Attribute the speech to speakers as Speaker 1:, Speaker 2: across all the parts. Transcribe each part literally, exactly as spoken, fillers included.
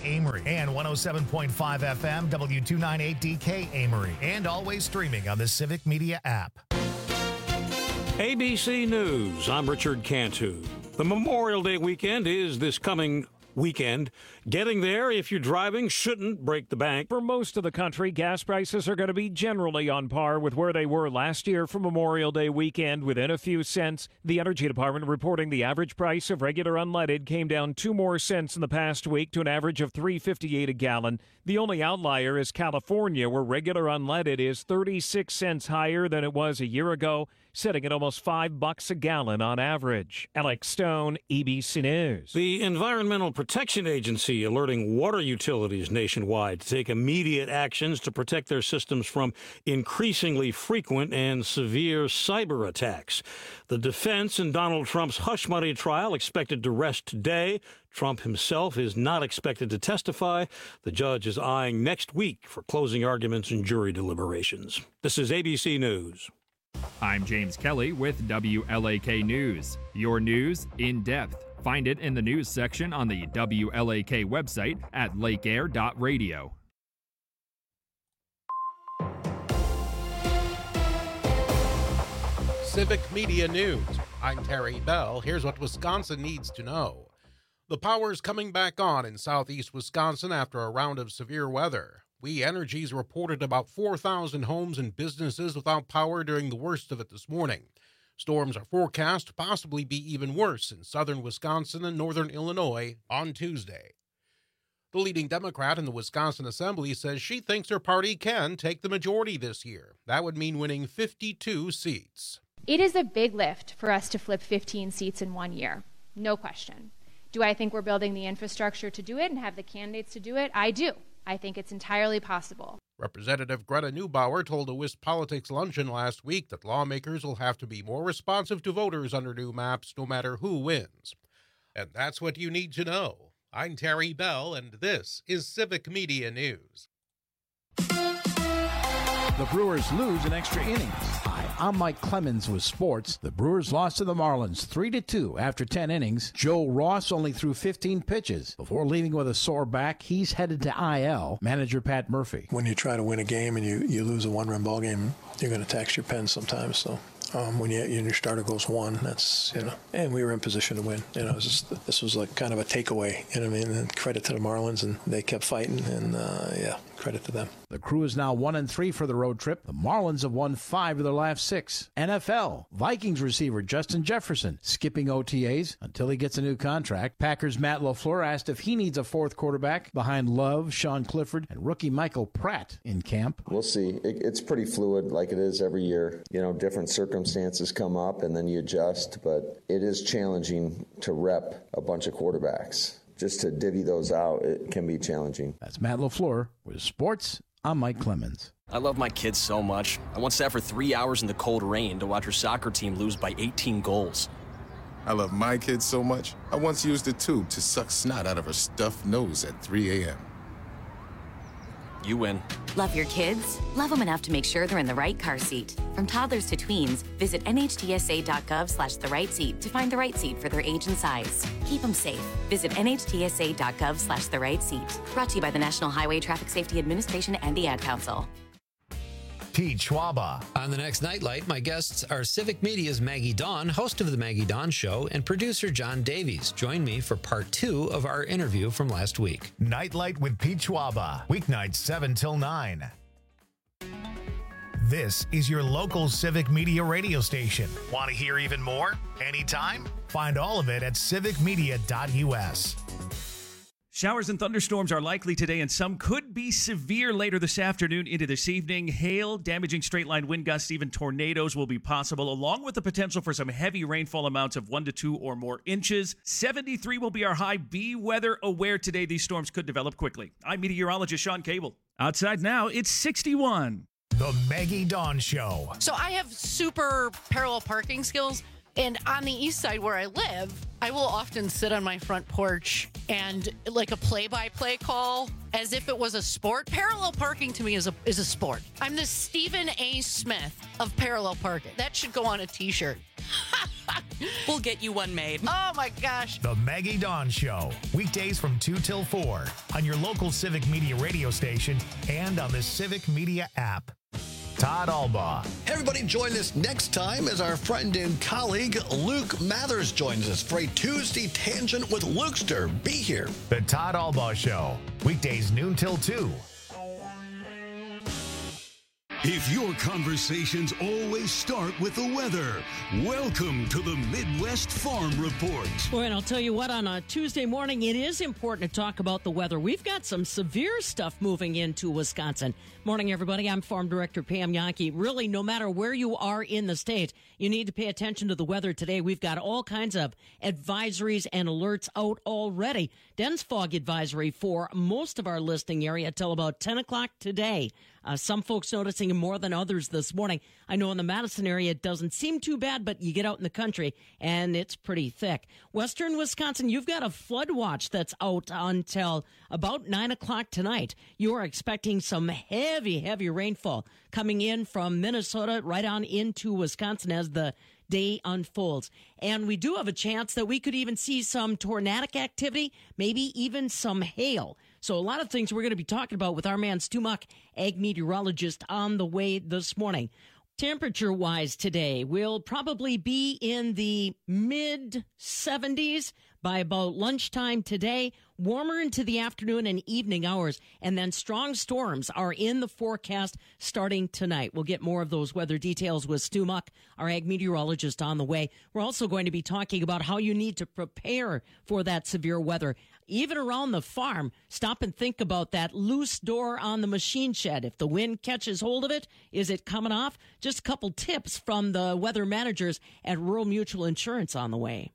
Speaker 1: Amory, and one oh seven point five F M W two ninety-eight D K Amory, and always streaming on the Civic Media app.
Speaker 2: A B C News, I'm Richard Cantu. The Memorial Day weekend is this coming weekend. Getting there, if you're driving, shouldn't break the bank.
Speaker 3: For most of the country, gas prices are going to be generally on par with where they were last year for Memorial Day weekend, within a few cents. The Energy Department reporting the average price of regular unleaded came down two more cents in the past week to an average of three fifty-eight a gallon. The only outlier is California, where regular unleaded is thirty-six cents higher than it was a year ago, sitting at almost five bucks a gallon on average. Alex Stone, A B C News.
Speaker 2: The Environmental Protection Agency alerting water utilities nationwide to take immediate actions to protect their systems from increasingly frequent and severe cyber attacks. The defense in Donald Trump's hush money trial expected to rest today. Trump himself is not expected to testify. The judge is eyeing next week for closing arguments and jury deliberations. This is A B C News.
Speaker 4: I'm James Kelly with W L A K News. Your news in depth. Find it in the news section on the W L A K website at lake air dot radio.
Speaker 5: Civic Media News. I'm Terry Bell. Here's what Wisconsin needs to know. The power's coming back on in southeast Wisconsin after a round of severe weather. We Energies reported about four thousand homes and businesses without power during the worst of it this morning. Storms are forecast to possibly be even worse in southern Wisconsin and northern Illinois on Tuesday. The leading Democrat in the Wisconsin Assembly says she thinks her party can take the majority this year. That would mean winning fifty-two seats.
Speaker 6: It is a big lift for us to flip fifteen seats in one year, no question. Do I think we're building the infrastructure to do it and have the candidates to do it? I do. I think it's entirely possible.
Speaker 5: Representative Greta Neubauer told a Wisp Politics luncheon last week that lawmakers will have to be more responsive to voters under new maps, no matter who wins. And that's what you need to know. I'm Terry Bell, and this is Civic Media News.
Speaker 7: The Brewers lose in extra innings. Hi, I'm Mike Clemens with sports. The Brewers lost to the Marlins three to two after ten innings. Joe Ross only threw fifteen pitches. Before leaving with a sore back, he's headed to I L. Manager Pat Murphy.
Speaker 8: When you try to win a game and you, you lose a one-run ball game, you're going to tax your pen sometimes. So um, when you, your starter goes one, that's, you know, and we were in position to win. You know, it was just, this was like kind of a takeaway, you know what I mean? And credit to the Marlins, and they kept fighting, and uh, yeah, credit to them.
Speaker 7: The Crew is now one and three for the road trip. The Marlins have won five of their last six. N F L, Vikings receiver Justin Jefferson skipping O T As until he gets a new contract. Packers' Matt LaFleur asked if he needs a fourth quarterback behind Love, Sean Clifford, and rookie Michael Pratt in camp.
Speaker 9: We'll see. It, it's pretty fluid like it is every year. You know, different circumstances come up and then you adjust, but it is challenging to rep a bunch of quarterbacks. Just to divvy those out, it can be challenging.
Speaker 7: That's Matt LaFleur with sports. I'm Mike Clemens.
Speaker 10: I love my kids so much. I once sat for three hours in the cold rain to watch her soccer team lose by eighteen goals.
Speaker 11: I love my kids so much, I once used a tube to suck snot out of her stuffed nose at three a.m.
Speaker 10: You win.
Speaker 12: Love your kids? Love them enough to make sure they're in the right car seat. From toddlers to tweens, visit N H T S A dot gov slash the right seat to find the right seat for their age and size. Keep them safe. Visit N H T S A dot gov slash the right seat. Brought to you by the National Highway Traffic Safety Administration and the Ad Council.
Speaker 1: Pete Schwaba.
Speaker 13: On the next Nightlight, my guests are Civic Media's Maggie Dawn, host of The Maggie Dawn Show, and producer John Davies. Join me for part two of our interview from last week.
Speaker 1: Nightlight with Pete Schwaba. Weeknights seven till nine. This is your local Civic Media radio station. Want to hear even more? Anytime? Find all of it at civic media dot U S.
Speaker 14: Showers and thunderstorms are likely today, and some could be severe later this afternoon into this evening. Hail, damaging straight-line wind gusts, even tornadoes will be possible, along with the potential for some heavy rainfall amounts of one to two or more inches. seventy-three will be our high. Be weather aware today. These storms could develop quickly. I'm meteorologist Sean Cable. Outside now, it's sixty-one.
Speaker 1: The Maggie Dawn Show.
Speaker 15: So I have super parallel parking skills. And on the east side where I live, I will often sit on my front porch and like a play-by-play call as if it was a sport. Parallel parking to me is a is a sport. I'm the Stephen A. Smith of parallel parking. That should go on a t-shirt.
Speaker 16: We'll get you one made.
Speaker 15: Oh, my gosh.
Speaker 1: The Maggie Dawn Show, weekdays from two till four on your local Civic Media radio station and on the Civic Media app. Todd Albaugh.
Speaker 17: Everybody join us next time as our friend and colleague Luke Mathers joins us for a Tuesday Tangent with Lukester. Be here.
Speaker 1: The Todd Albaugh Show, weekdays noon till two.
Speaker 18: If your conversations always start with the weather, welcome to the Midwest Farm Report.
Speaker 19: Well, and I'll tell you what, on a Tuesday morning, it is important to talk about the weather. We've got some severe stuff moving into Wisconsin. Morning, everybody. I'm Farm Director Pam Yankee. Really, no matter where you are in the state, you need to pay attention to the weather today. We've got all kinds of advisories and alerts out already. Dense fog advisory for most of our listing area till about ten o'clock today. Uh, some folks noticing more than others this morning. I know in the Madison area it doesn't seem too bad, but you get out in the country and it's pretty thick. Western Wisconsin, you've got a flood watch that's out until about nine o'clock tonight. You are expecting some heavy, heavy rainfall coming in from Minnesota right on into Wisconsin as the day unfolds. And we do have a chance that we could even see some tornadic activity, maybe even some hail. So a lot of things we're going to be talking about with our man Stu Muck, ag meteorologist, on the way this morning. Temperature-wise today, we'll probably be in the mid seventies by about lunchtime today, warmer into the afternoon and evening hours, and then strong storms are in the forecast starting tonight. We'll get more of those weather details with Stu Muck, our ag meteorologist, on the way. We're also going to be talking about how you need to prepare for that severe weather. Even around the farm, stop and think about that loose door on the machine shed. If the wind catches hold of it, is it coming off? Just a couple tips from the weather managers at Rural Mutual Insurance on the way.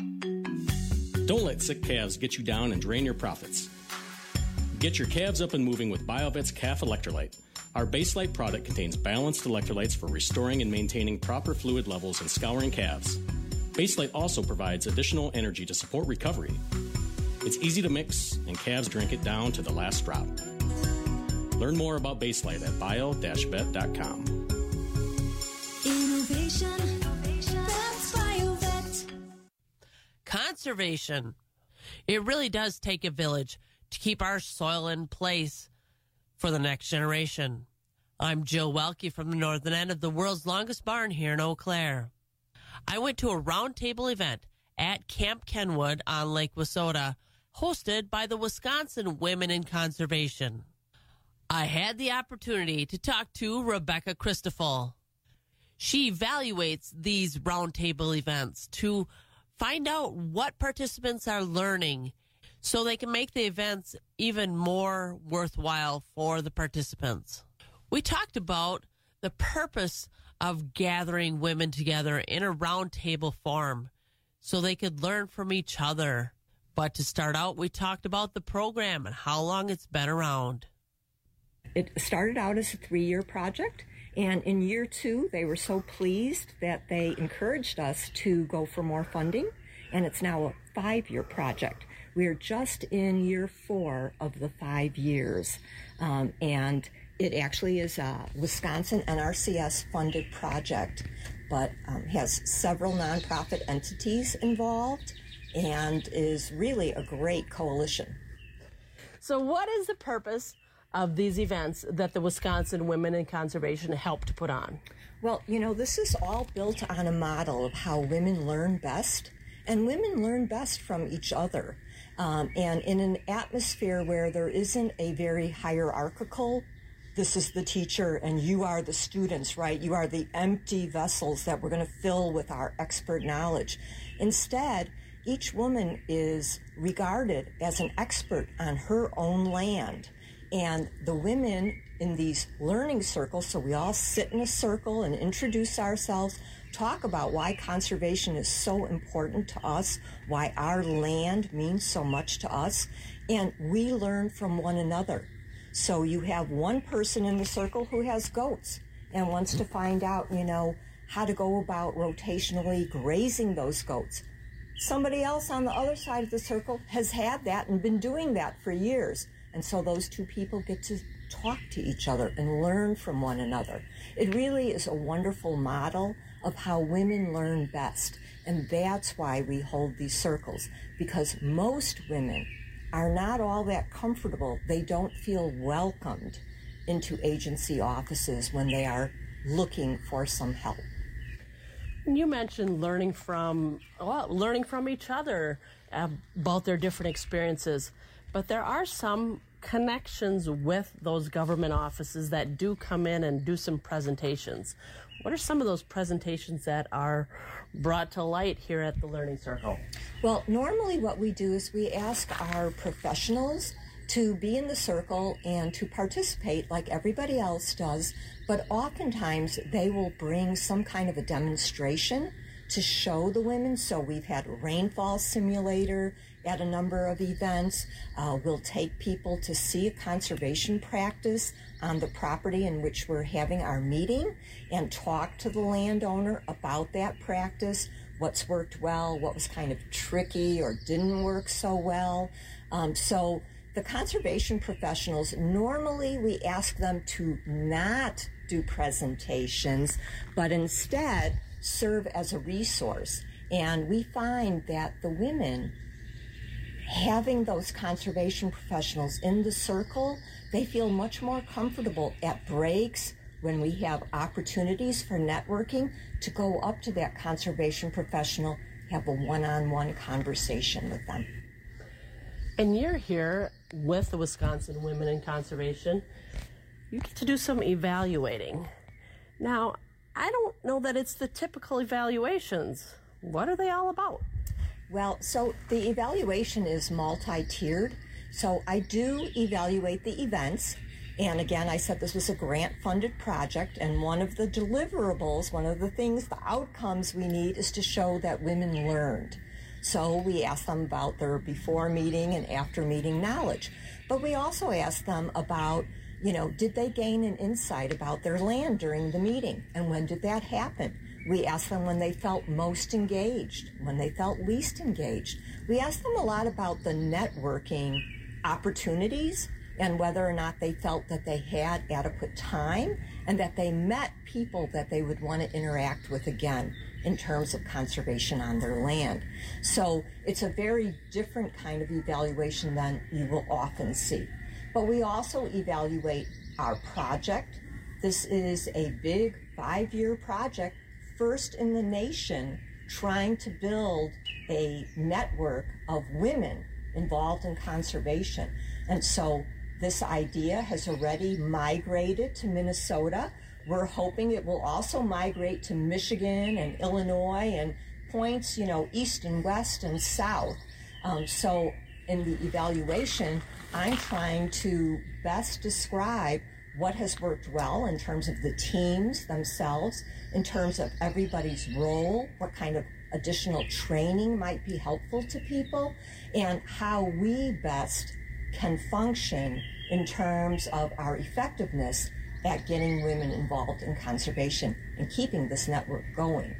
Speaker 10: Don't let sick calves get you down and drain your profits. Get your calves up and moving with BioVet's Calf Electrolyte. Our Baselite product contains balanced electrolytes for restoring and maintaining proper fluid levels and scouring calves. Baselite also provides additional energy to support recovery. It's easy to mix, and calves drink it down to the last drop. Learn more about Baselite at bio dash vet dot com.
Speaker 20: Innovation, that's BioVet.
Speaker 15: Conservation. It really does take a village to keep our soil in place for the next generation. I'm Jill Welke from the northern end of the world's longest barn here in Eau Claire. I went to a roundtable event at Camp Kenwood on Lake Wissota, hosted by the Wisconsin Women in Conservation. I had the opportunity to talk to Rebecca Christoffel. She evaluates these roundtable events to find out what participants are learning so they can make the events even more worthwhile for the participants. We talked about the purpose of gathering women together in a roundtable form so they could learn from each other. But to start out, we talked about the program and how long it's been around.
Speaker 21: It started out as a three-year project, and in year two, they were so pleased that they encouraged us to go for more funding, and it's now a five-year project. We are just in year four of the five years, um, and it actually is a Wisconsin N R C S-funded project, but um, has several nonprofit entities involved and is really a great coalition.
Speaker 22: So what is the purpose of these events that the Wisconsin Women in Conservation helped to put on?
Speaker 21: Well, you know, this is all built on a model of how women learn best, and women learn best from each other. Um, and in an atmosphere where there isn't a very hierarchical, this is the teacher and you are the students, right? You are the empty vessels that we're going to fill with our expert knowledge. Instead, each woman is regarded as an expert on her own land. And the women in these learning circles, so we all sit in a circle and introduce ourselves, talk about why conservation is so important to us, why our land means so much to us, and we learn from one another. So you have one person in the circle who has goats and wants to find out, you know, how to go about rotationally grazing those goats. Somebody else on the other side of the circle has had that and been doing that for years. And so those two people get to talk to each other and learn from one another. It really is a wonderful model of how women learn best. And that's why we hold these circles, because most women are not all that comfortable. They don't feel welcomed into agency offices when they are looking for some help.
Speaker 22: You mentioned learning from, well, learning from each other about their different experiences, but there are some connections with those government offices that do come in and do some presentations. What are some of those presentations that are brought to light here at the Learning Circle?
Speaker 21: Well, normally what we do is we ask our professionals to be in the circle and to participate like everybody else does, but oftentimes they will bring some kind of a demonstration to show the women. So we've had a rainfall simulator at a number of events. Uh, we'll take people to see a conservation practice on the property in which we're having our meeting and talk to the landowner about that practice, what's worked well, what was kind of tricky or didn't work so well. Um, so the conservation professionals, normally we ask them to not do presentations, but instead serve as a resource. And we find that the women, having those conservation professionals in the circle, they feel much more comfortable at breaks when we have opportunities for networking to go up to that conservation professional, have a one-on-one conversation with them.
Speaker 22: And you're here with the Wisconsin Women in Conservation. You get to do some evaluating. Now, I don't know that it's the typical evaluations. What are they all about?
Speaker 21: Well, so the evaluation is multi-tiered. So I do evaluate the events. And again, I said this was a grant-funded project, and one of the deliverables, one of the things, the outcomes we need is to show that women learned. So we ask them about their before meeting and after meeting knowledge. But we also ask them about, you know, did they gain an insight about their land during the meeting? And when did that happen? We ask them when they felt most engaged, when they felt least engaged. We ask them a lot about the networking opportunities and whether or not they felt that they had adequate time and that they met people that they would want to interact with again in terms of conservation on their land. So it's a very different kind of evaluation than you will often see. But we also evaluate our project. This is a big five-year project, first in the nation, trying to build a network of women involved in conservation. And so this idea has already migrated to Minnesota. We're hoping it will also migrate to Michigan and Illinois and points, you know, east and west and south. Um, so in the evaluation, I'm trying to best describe what has worked well in terms of the teams themselves, in terms of everybody's role, what kind of additional training might be helpful to people, and how we best can function in terms of our effectiveness at getting women involved in conservation and keeping this network going.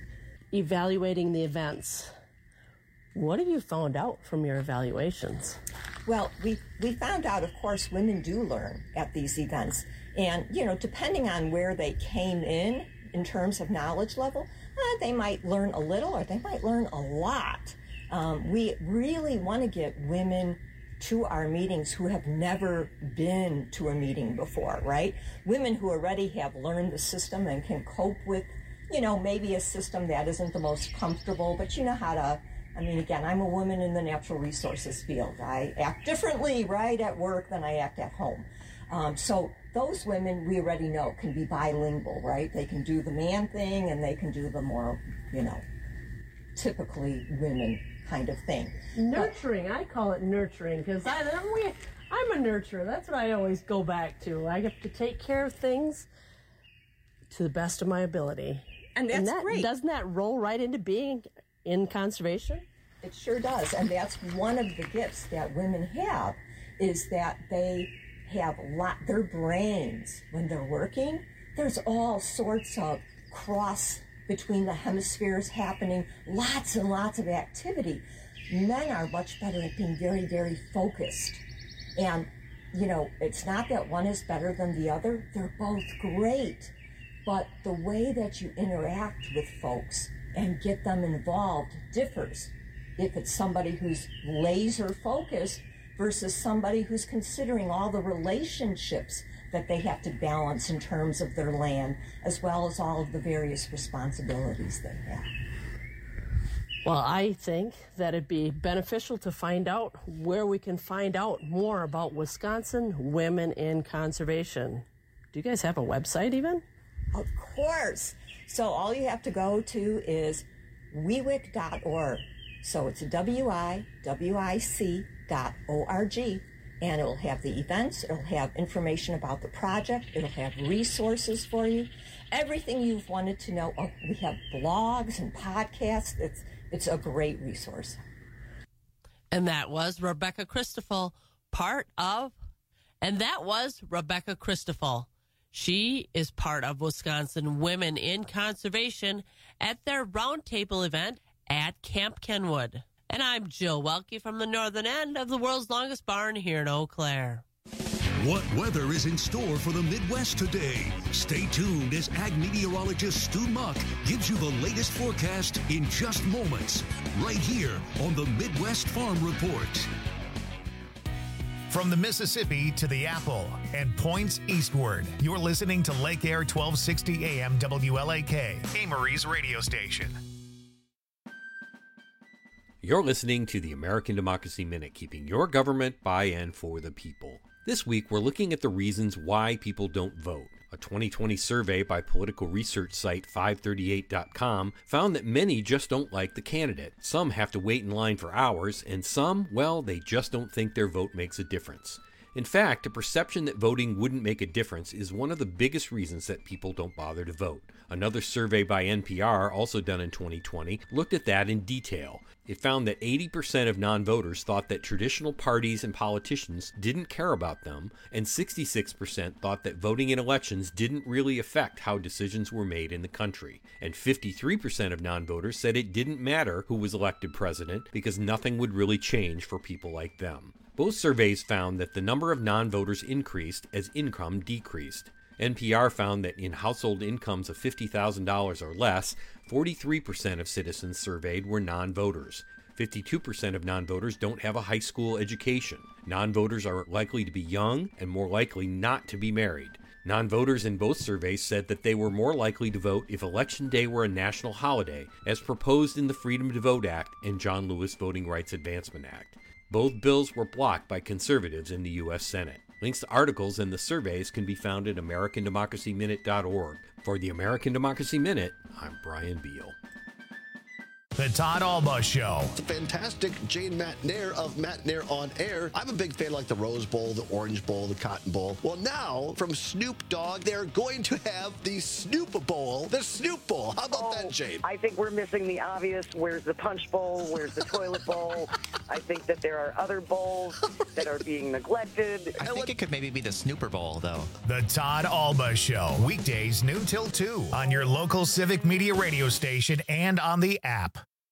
Speaker 22: Evaluating the events. What have you found out from your evaluations?
Speaker 21: Well, we, we found out, of course, women do learn at these events. And, you know, depending on where they came in, in terms of knowledge level, uh, they might learn a little or they might learn a lot. Um, we really want to get women to our meetings who have never been to a meeting before, right? Women who already have learned the system and can cope with, you know, maybe a system that isn't the most comfortable, but you know how to, I mean, again, I'm a woman in the natural resources field. I act differently, right, at work than I act at home. Um, so those women we already know can be bilingual, right? They can do the man thing and they can do the more, you know, typically women kind of thing.
Speaker 22: Nurturing, but I call it nurturing because I'm, I'm a nurturer. That's what I always go back to. I have to take care of things to the best of my ability.
Speaker 21: And that's
Speaker 22: and that,
Speaker 21: great.
Speaker 22: Doesn't that roll right into being in conservation?
Speaker 21: It sure does. And that's one of the gifts that women have, is that they have a lot, their brains, when they're working, there's all sorts of cross between the hemispheres happening, lots and lots of activity. Men are much better at being very, very focused. And, you know, it's not that one is better than the other. They're both great. but the way that you interact with folks and get them involved differs. If it's somebody who's laser focused versus somebody who's considering all the relationships that they have to balance in terms of their land, as well as all of the various responsibilities they have.
Speaker 22: Well, I think that it'd be beneficial to find out where we can find out more about Wisconsin women in conservation. Do you guys have a website even?
Speaker 21: Of course. So all you have to go to is W I W I C dot org. So it's W I W I C dot O R G, and it'll have the events, it'll have information about the project, it'll have resources for you, everything you've wanted to know. Oh, we have blogs and podcasts. It's it's a great resource.
Speaker 2: And that was Rebecca Christoffel, part of, and that was Rebecca Christoffel. She is part of Wisconsin Women in Conservation at their roundtable event at Camp Kenwood. And I'm Jill Welke from the northern end of the world's longest barn here in Eau Claire.
Speaker 18: What weather is in store for the Midwest today? Stay tuned as ag meteorologist Stu Muck gives you the latest forecast in just moments, right here on the Midwest Farm Report.
Speaker 1: From the Mississippi to the Apple and points eastward, you're listening to Lake Air twelve sixty A M W L A K, Amory's radio station.
Speaker 3: You're listening to the American Democracy Minute, keeping your government by and for the people. This week, we're looking at the reasons why people don't vote. A twenty twenty survey by political research site five thirty-eight dot com found that many just don't like the candidate. Some have to wait in line for hours, and some, well, they just don't think their vote makes a difference. In fact, a perception that voting wouldn't make a difference is one of the biggest reasons that people don't bother to vote. Another survey by N P R, also done in twenty twenty, looked at that in detail. It found that eighty percent of non-voters thought that traditional parties and politicians didn't care about them, and sixty-six percent thought that voting in elections didn't really affect how decisions were made in the country. And fifty-three percent of non-voters said it didn't matter who was elected president because nothing would really change for people like them. Both surveys found that the number of non-voters increased as income decreased. N P R found that in household incomes of fifty thousand dollars or less, forty-three percent of citizens surveyed were non-voters. fifty-two percent of non-voters don't have a high school education. Non-voters are likely to be young and more likely not to be married. Non-voters in both surveys said that they were more likely to vote if Election Day were a national holiday, as proposed in the Freedom to Vote Act and John Lewis Voting Rights Advancement Act. Both bills were blocked by conservatives in the U S Senate. Links to articles and the surveys can be found at American Democracy Minute dot org. For the American Democracy Minute, I'm Brian Beal.
Speaker 1: The Todd Alba Show.
Speaker 17: The fantastic Jane McNair of McNair on Air. I'm a big fan of like the Rose Bowl, the Orange Bowl, the Cotton Bowl. Well, now from Snoop Dogg, they're going to have the Snoop Bowl, the Snoop Bowl. How about
Speaker 23: oh,
Speaker 17: that, Jane?
Speaker 23: I think we're missing the obvious. Where's the Punch Bowl? Where's the Toilet Bowl? I think that there are other bowls that are being neglected.
Speaker 24: I think it could maybe be the Snooper Bowl, though.
Speaker 1: The Todd Alba Show. Weekdays noon till two on your local Civic Media radio station and on the app.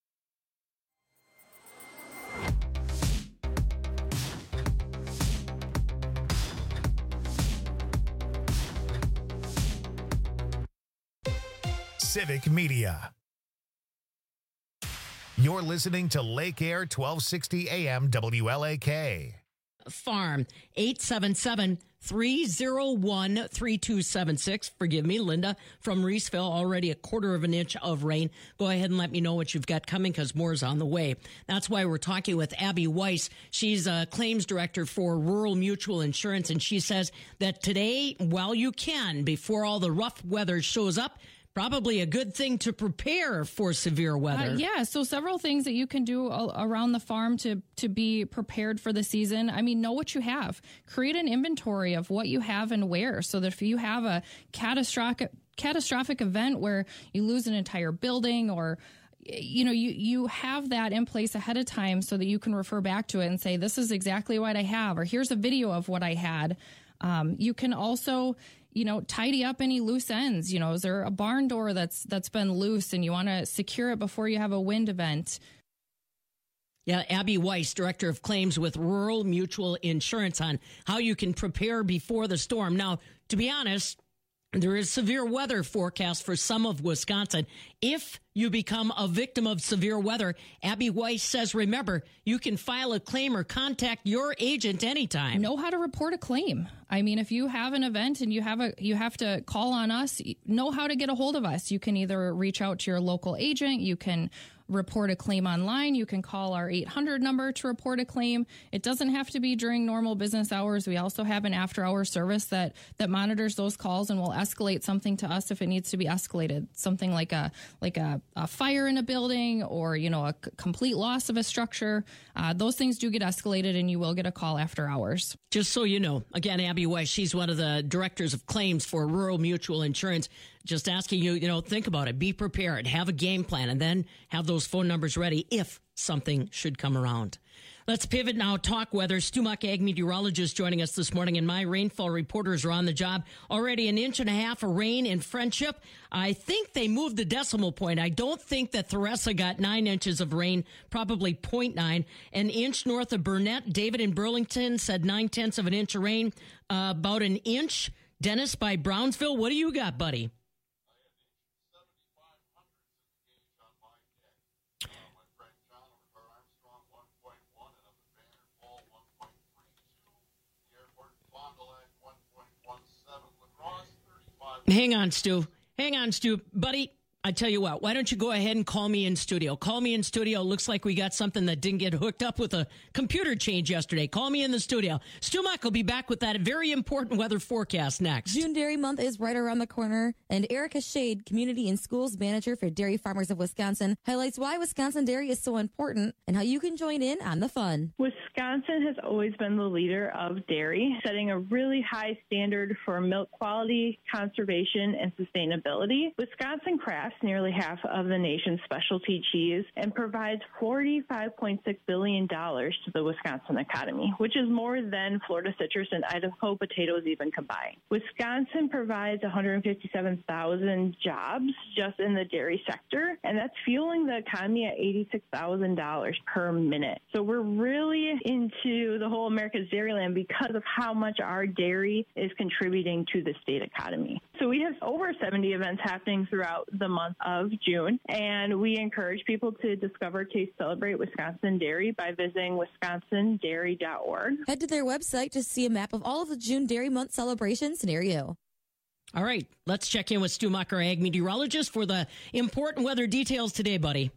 Speaker 1: Civic Media. You're listening to Lake Air twelve sixty A M W L A K.
Speaker 19: Farm, eight seven seven, three oh one, three two seven six. Forgive me, Linda from Reeseville, already a quarter of an inch of rain. Go ahead and let me know what you've got coming because more is on the way. That's why we're talking with Abby Weiss. She's a claims director for Rural Mutual Insurance, and she says that today, while you can, before all the rough weather shows up, probably a good thing to prepare for severe weather.
Speaker 25: Uh, yeah, so several things that you can do a- around the farm to to be prepared for the season. I mean, know what you have. Create an inventory of what you have and where, so that if you have a catastrophic catastrophic event where you lose an entire building or you know, you, you have that in place ahead of time so that you can refer back to it and say, this is exactly what I have, or here's a video of what I had. Um, you can also, you know, tidy up any loose ends. You know, is there a barn door that's that's been loose and you want to secure it before you have a wind event?
Speaker 19: Yeah, Abby Weiss, Director of Claims with Rural Mutual Insurance, on how you can prepare before the storm. Now, to be honest, There is severe weather forecast for some of Wisconsin. If you become a victim of severe weather, Abby Weiss says, remember, you can file a claim or contact your agent anytime.
Speaker 25: Know how to report a claim. I mean, if you have an event and you have a you have to call on us, know how to get a hold of us. You can either reach out to your local agent, you can report a claim online, you can call our eight hundred number to report a claim. It doesn't have to be during normal business hours. We also have an after-hour service that that monitors those calls and will escalate something to us if it needs to be escalated. Something like a like a, a fire in a building, or you know, a c- complete loss of a structure. Uh, those things do get escalated, and you will get a call after hours.
Speaker 19: Just so you know, again, Abby Weiss, she's one of the directors of claims for Rural Mutual Insurance. Just asking you, you know, think about it, be prepared, have a game plan, and then have those phone numbers ready if something should come around. Let's pivot now, talk weather. Stu Muck, ag meteorologist, joining us this morning, and my rainfall reporters are on the job. Already an inch and a half of rain in Friendship. I think they moved the decimal point. I don't think that Theresa got nine inches of rain, probably zero point nine. An inch north of Burnett. David in Burlington said nine tenths of an inch of rain, uh, about an inch. Dennis by Brownsville, what do you got, buddy? Hang on, Stu. Hang on, Stu. Buddy, I tell you what, why don't you go ahead and call me in studio? Call me in studio. Looks like we got something that didn't get hooked up with a computer change yesterday. Call me in the studio. Stu Muck will be back with that very important weather forecast next.
Speaker 4: June Dairy Month is right around the corner, and Erica Shade, Community and Schools Manager for Dairy Farmers of Wisconsin, highlights why Wisconsin dairy is so important and how you can join in on the fun.
Speaker 5: Wisconsin has always been the leader of dairy, setting a really high standard for milk quality, conservation, and sustainability. Wisconsin crafts nearly half of the nation's specialty cheese and provides forty-five point six billion dollars to the Wisconsin economy, which is more than Florida citrus and Idaho potatoes even combined. Wisconsin provides one hundred fifty-seven thousand jobs just in the dairy sector, and that's fueling the economy at eighty-six thousand dollars per minute. So we're really into the whole America's Dairyland because of how much our dairy is contributing to the state economy. So we have over seventy events happening throughout the month of June, and we encourage people to discover, taste, celebrate Wisconsin dairy by visiting wisconsin dairy dot org.
Speaker 4: Head to their website to see a map of all of the June Dairy Month celebrations near you.
Speaker 19: All right, let's check in with Stu Muck, our ag meteorologist, for the important weather details today, buddy.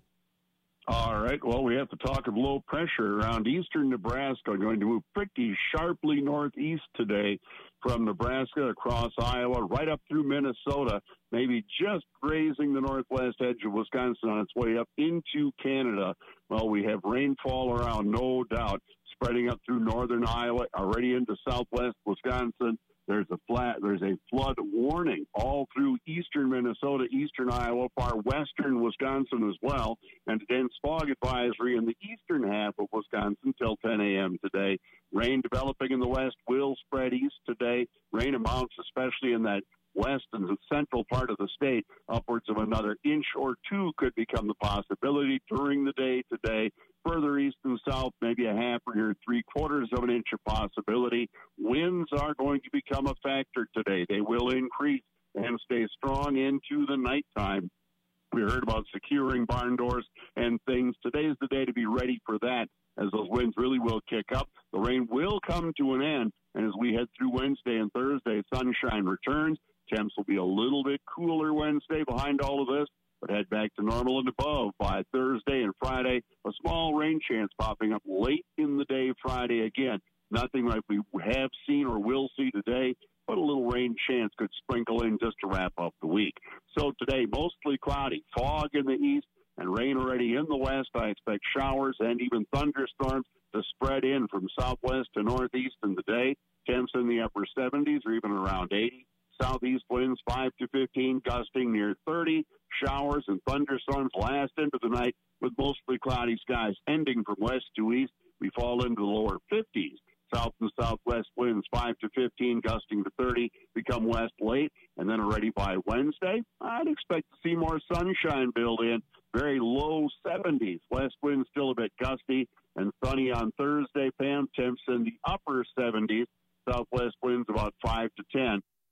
Speaker 6: All right, well, we have to talk of low pressure around eastern Nebraska, going to move pretty sharply northeast today from Nebraska across Iowa, right up through Minnesota, maybe just grazing the northwest edge of Wisconsin on its way up into Canada. Well, we have rainfall around, no doubt, spreading up through northern Iowa, already into southwest Wisconsin. There's a flat, there's a flood warning all through eastern Minnesota, eastern Iowa, far western Wisconsin as well, and a dense fog advisory in the eastern half of Wisconsin till ten a.m. today. Rain developing in the west will spread east today. Rain amounts, especially in that west and the central part of the state, upwards of another inch or two could become the possibility during the day today. Further east and south, maybe a half or three quarters of an inch of possibility. Winds are going to become a factor today. They will increase and stay strong into the nighttime. We heard about securing barn doors and things. Today is the day to be ready for that, as those winds really will kick up. The rain will come to an end, and as we head through Wednesday and Thursday, sunshine returns. Temps will be a little bit cooler Wednesday behind all of this, but head back to normal and above by Thursday and Friday. A small rain chance popping up late in the day Friday again. Nothing like we have seen or will see today, but a little rain chance could sprinkle in just to wrap up the week. So today, mostly cloudy, fog in the east, and rain already in the west. I expect showers and even thunderstorms to spread in from southwest to northeast in the day. Temps in the upper seventies or even around eighty. Southeast winds five to fifteen, gusting near thirty. Showers and thunderstorms last into the night with mostly cloudy skies. Ending from west to east, we fall into the lower fifties. South and southwest winds five to fifteen, gusting to thirty, become west late, and then already by Wednesday, I'd expect to see more sunshine build in. Very low seventies. West winds still a bit gusty and sunny on Thursday. Pam, temps in the upper seventies. Southwest winds about five to ten.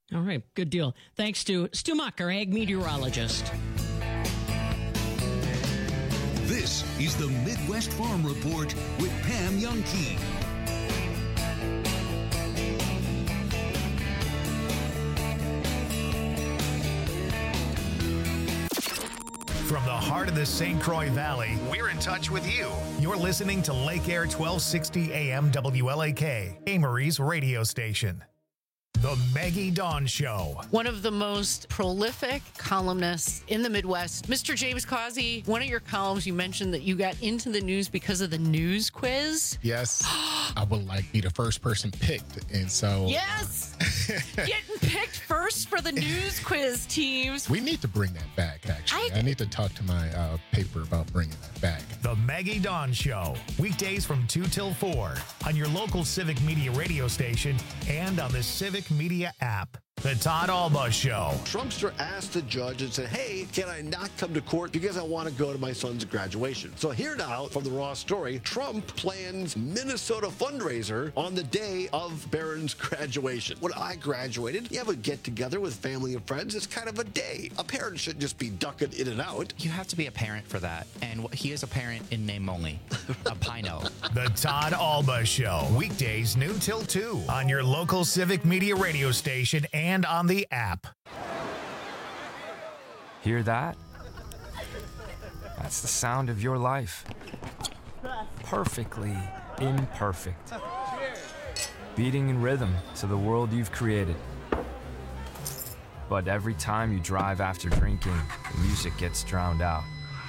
Speaker 19: All right, good deal. Thanks to Stu Muck, our ag meteorologist.
Speaker 18: This is the Midwest Farm Report with Pam Youngkey.
Speaker 1: From the heart of the Saint Croix Valley, we're in touch with you. You're listening to Lake Air twelve sixty A M W L A K, Amory's radio station. The Maggie Dawn Show.
Speaker 15: One of the most prolific columnists in the Midwest, Mister James Causey. One of your columns, you mentioned that you got into the news because of the news quiz.
Speaker 7: Yes, I would like be the first person picked, and so
Speaker 15: yes, getting picked first for the news quiz teams.
Speaker 7: We need to bring that back. Actually, I, I need to talk to my uh, paper about bringing that back.
Speaker 1: The Maggie Dawn Show, weekdays from two till four on your local Civic Media radio station and on the Civic Media app. The Todd Alba Show.
Speaker 17: Trumpster asked the judge and said, hey, can I not come to court because I want to go to my son's graduation? So here now from the Raw Story, Trump plans Minnesota fundraiser on the day of Barron's graduation. When I graduated, you have a get-together with family and friends. It's kind of a day. A parent shouldn't just be ducking in and out.
Speaker 24: You have to be a parent for that. And he is a parent in name only. A Pino.
Speaker 1: The Todd Alba Show. Weekdays noon till two on your local Civic Media radio station and and on the app.
Speaker 8: Hear that? That's the sound of your life. Perfectly imperfect. Beating in rhythm to the world you've created. But every time you drive after drinking, the music gets drowned out.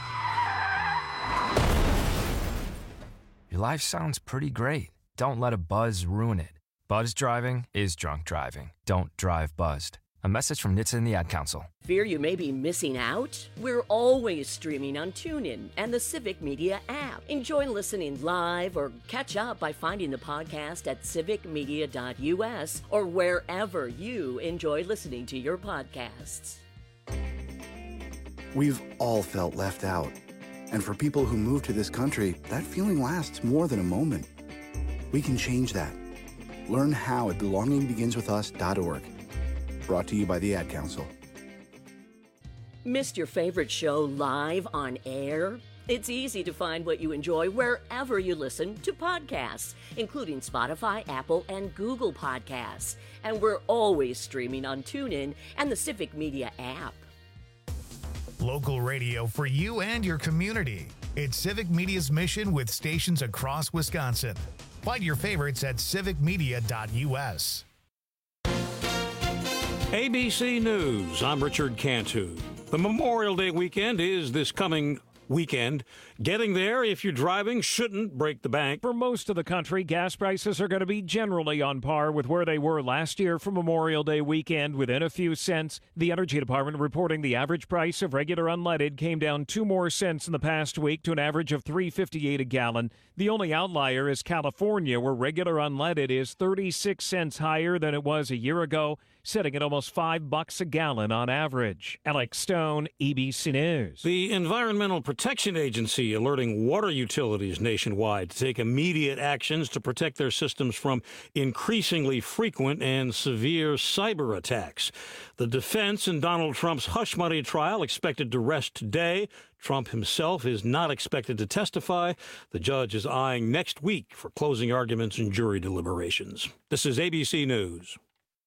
Speaker 8: Your life sounds pretty great. Don't let a buzz ruin it. Buzz driving is drunk driving. Don't drive buzzed. A message from N H T S A and the Ad Council.
Speaker 9: Fear you may be missing out? We're always streaming on TuneIn and the Civic Media app. Enjoy listening live or catch up by finding the podcast at civic media dot U S or wherever you enjoy listening to your podcasts.
Speaker 11: We've all felt left out. And for people who move to this country, that feeling lasts more than a moment. We can change that. Learn how at belonging begins with us dot org. Brought to you by the Ad Council.
Speaker 9: Missed your favorite show live on air? It's easy to find what you enjoy wherever you listen to podcasts, including Spotify, Apple, and Google Podcasts. And we're always streaming on TuneIn and the Civic Media app.
Speaker 1: Local radio for you and your community. It's Civic Media's mission with stations across Wisconsin. Find your favorites at civic media dot U S.
Speaker 12: A B C News, I'm Richard Cantu. The Memorial Day weekend is this coming weekend. Getting there, if you're driving, shouldn't break the bank.
Speaker 26: For most of the country, gas prices are going to be generally on par with where they were last year for Memorial Day weekend, within a few cents. The Energy Department reporting the average price of regular unleaded came down two more cents in the past week to an average of three fifty-eight a gallon. The only outlier is California, where regular unleaded is thirty-six cents higher than it was a year ago, sitting at almost five bucks a gallon on average. Alex Stone, A B C News.
Speaker 12: The Environmental Protection Agency alerting water utilities nationwide to take immediate actions to protect their systems from increasingly frequent and severe cyber attacks. The defense in Donald Trump's hush money trial expected to rest today. Trump himself is not expected to testify. The judge is eyeing next week for closing arguments and jury deliberations. This is A B C News.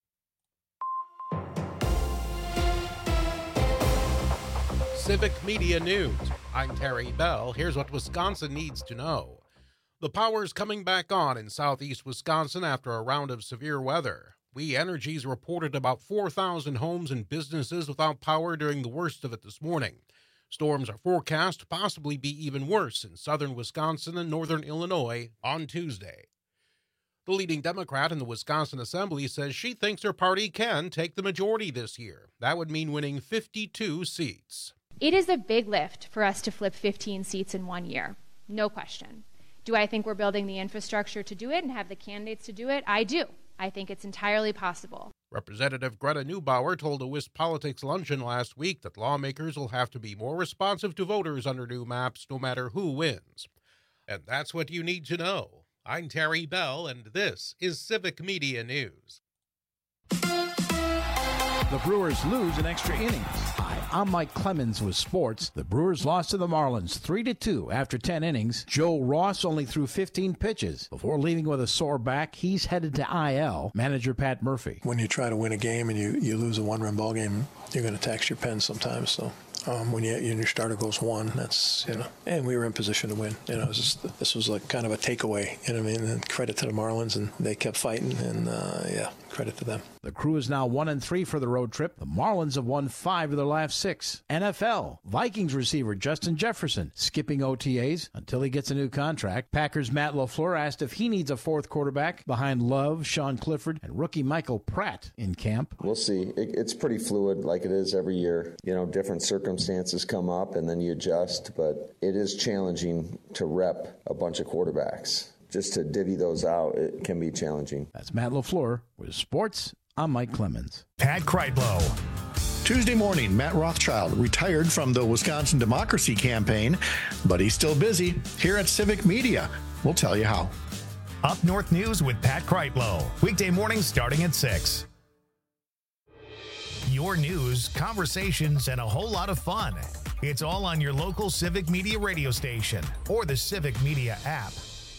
Speaker 27: Civic Media News. I'm Terry Bell. Here's what Wisconsin needs to know. The power's coming back on in southeast Wisconsin after a round of severe weather. We Energies reported about four thousand homes and businesses without power during the worst of it this morning. Storms are forecast to possibly be even worse in southern Wisconsin and northern Illinois on Tuesday. The leading Democrat in the Wisconsin Assembly says she thinks her party can take the majority this year. That would mean winning fifty-two seats.
Speaker 28: It is a big lift for us to flip fifteen seats in one year, no question. Do I think we're building the infrastructure to do it and have the candidates to do it? I do. I think it's entirely possible.
Speaker 27: Representative Greta Neubauer told a Wisp Politics luncheon last week that lawmakers will have to be more responsive to voters under new maps, no matter who wins. And that's what you need to know. I'm Terry Bell, and this is Civic Media News.
Speaker 2: The Brewers lose in extra innings. Hi, I'm Mike Clemens with sports. The Brewers lost to the Marlins three to two after ten innings. Joe Ross only threw fifteen pitches. Before leaving with a sore back, he's headed to I L. Manager Pat Murphy.
Speaker 10: When you try to win a game and you, you lose a one-run ball game, you're going to tax your pen sometimes. So um, when you, your starter goes one, that's, you know, and we were in position to win. You know, it was just, this was like kind of a takeaway. You know what I mean? And credit to the Marlins, and they kept fighting, and uh, yeah, credit to them.
Speaker 2: The Crew is now one and three for the road trip. The Marlins have won five of their last six. N F L, Vikings receiver Justin Jefferson skipping O T As until he gets a new contract. Packers' Matt LaFleur asked if he needs a fourth quarterback behind Love, Sean Clifford, and rookie Michael Pratt in camp.
Speaker 13: We'll see. It, it's pretty fluid like it is every year. You know, different circumstances come up and then you adjust, but it is challenging to rep a bunch of quarterbacks. Just to divvy those out, it can be challenging.
Speaker 2: That's Matt LaFleur with sports. I'm Mike Clemens.
Speaker 1: Pat Kreitlow.
Speaker 14: Tuesday morning, Matt Rothschild retired from the Wisconsin Democracy Campaign, but he's still busy here at Civic Media. We'll tell you how.
Speaker 1: Up North News with Pat Kreitlow. Weekday mornings starting at six. Your news, conversations, and a whole lot of fun. It's all on your local Civic Media radio station or the Civic Media app.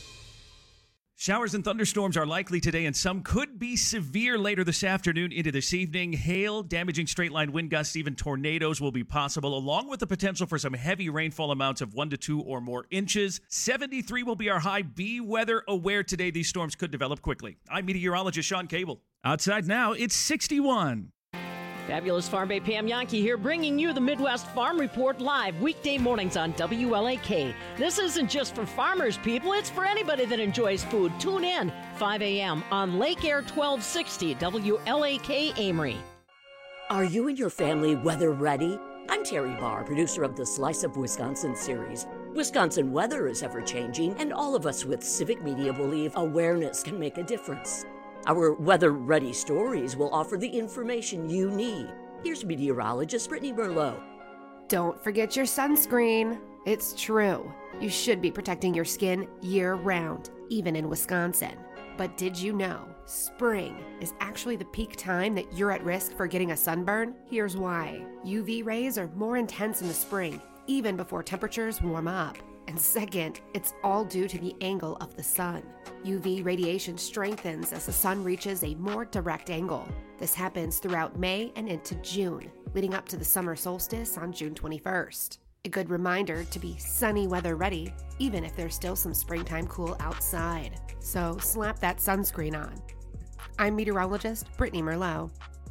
Speaker 16: Showers and thunderstorms are likely today, and some could be severe later this afternoon into this evening. Hail, damaging straight-line wind gusts, even tornadoes will be possible, along with the potential for some heavy rainfall amounts of one to two or more inches. seventy-three will be our high. Be weather aware today. These storms could develop quickly. I'm meteorologist Sean Cable. Outside now, it's sixty-one.
Speaker 19: Fabulous Farm Bay Pam Yankee here, bringing you the Midwest Farm Report live weekday mornings on W L A K. This isn't just for farmers, people. It's for anybody that enjoys food. Tune in five a.m. on Lake Air twelve sixty W L A K Amory.
Speaker 9: Are you and your family weather ready? I'm Terry Barr, producer of the Slice of Wisconsin series. Wisconsin weather is ever-changing, and all of us with Civic Media believe awareness can make a difference. Our weather-ready stories will offer the information you need. Here's meteorologist Brittany Merlot.
Speaker 20: Don't forget your sunscreen. It's true. You should be protecting your skin year-round, even in Wisconsin. But did you know spring is actually the peak time that you're at risk for getting a sunburn? Here's why. U V rays are more intense in the spring, even before temperatures warm up. And second, it's all due to the angle of the sun. U V radiation strengthens as the sun reaches a more direct angle. This happens throughout May and into June, leading up to the summer solstice on June twenty-first. A good reminder to be sunny weather ready, even if there's still some springtime cool outside. So slap that sunscreen on. I'm meteorologist Brittany Merlot.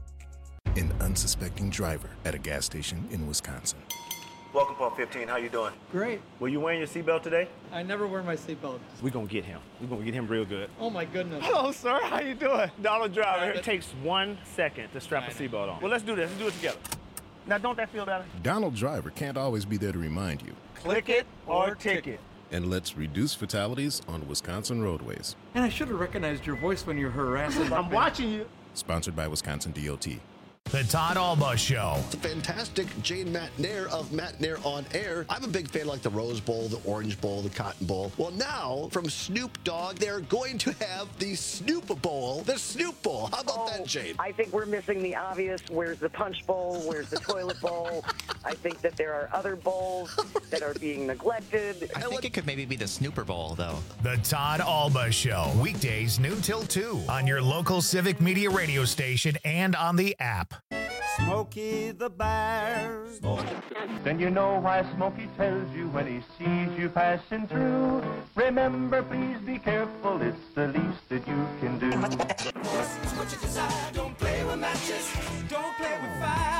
Speaker 21: An unsuspecting driver at a gas station in Wisconsin.
Speaker 22: Welcome, Pump fifteen. How you doing?
Speaker 29: Great.
Speaker 22: Were you wearing your seatbelt today?
Speaker 29: I never wear my seatbelt.
Speaker 22: We're going to get him. We're going to get him real good.
Speaker 29: Oh, my goodness.
Speaker 22: Hello, sir. How you doing? Donald Driver. It takes one second to strap a seatbelt on. Well, let's do this. Let's do it together. Now, don't that feel better?
Speaker 21: Donald Driver can't always be there to remind you.
Speaker 22: Click it or ticket.
Speaker 21: And let's reduce fatalities on Wisconsin roadways.
Speaker 29: And I should have recognized your voice when you're harassing.
Speaker 22: I'm watching you.
Speaker 21: Sponsored by Wisconsin D O T.
Speaker 1: The Todd Alba Show.
Speaker 17: The fantastic Jane Matt Nair of Matt Nair on Air. I'm a big fan like the Rose Bowl, the Orange Bowl, the Cotton Bowl. Well, now, from Snoop Dogg, they're going to have the Snoop Bowl, the Snoop Bowl. How about
Speaker 23: oh,
Speaker 17: that, Jane?
Speaker 23: I think we're missing the obvious. Where's the punch bowl? Where's the toilet bowl? I think that there are other bowls that are being neglected.
Speaker 24: I think it could maybe be the Snooper Bowl, though.
Speaker 1: The Todd Alba Show. Weekdays noon till two on your local Civic Media radio station and on the app.
Speaker 30: Smokey the Bear.
Speaker 31: Then you know why Smokey tells you when he sees you passing through. Remember, please be careful, it's the least that you can do.
Speaker 30: What you desire, don't play with matches, don't play with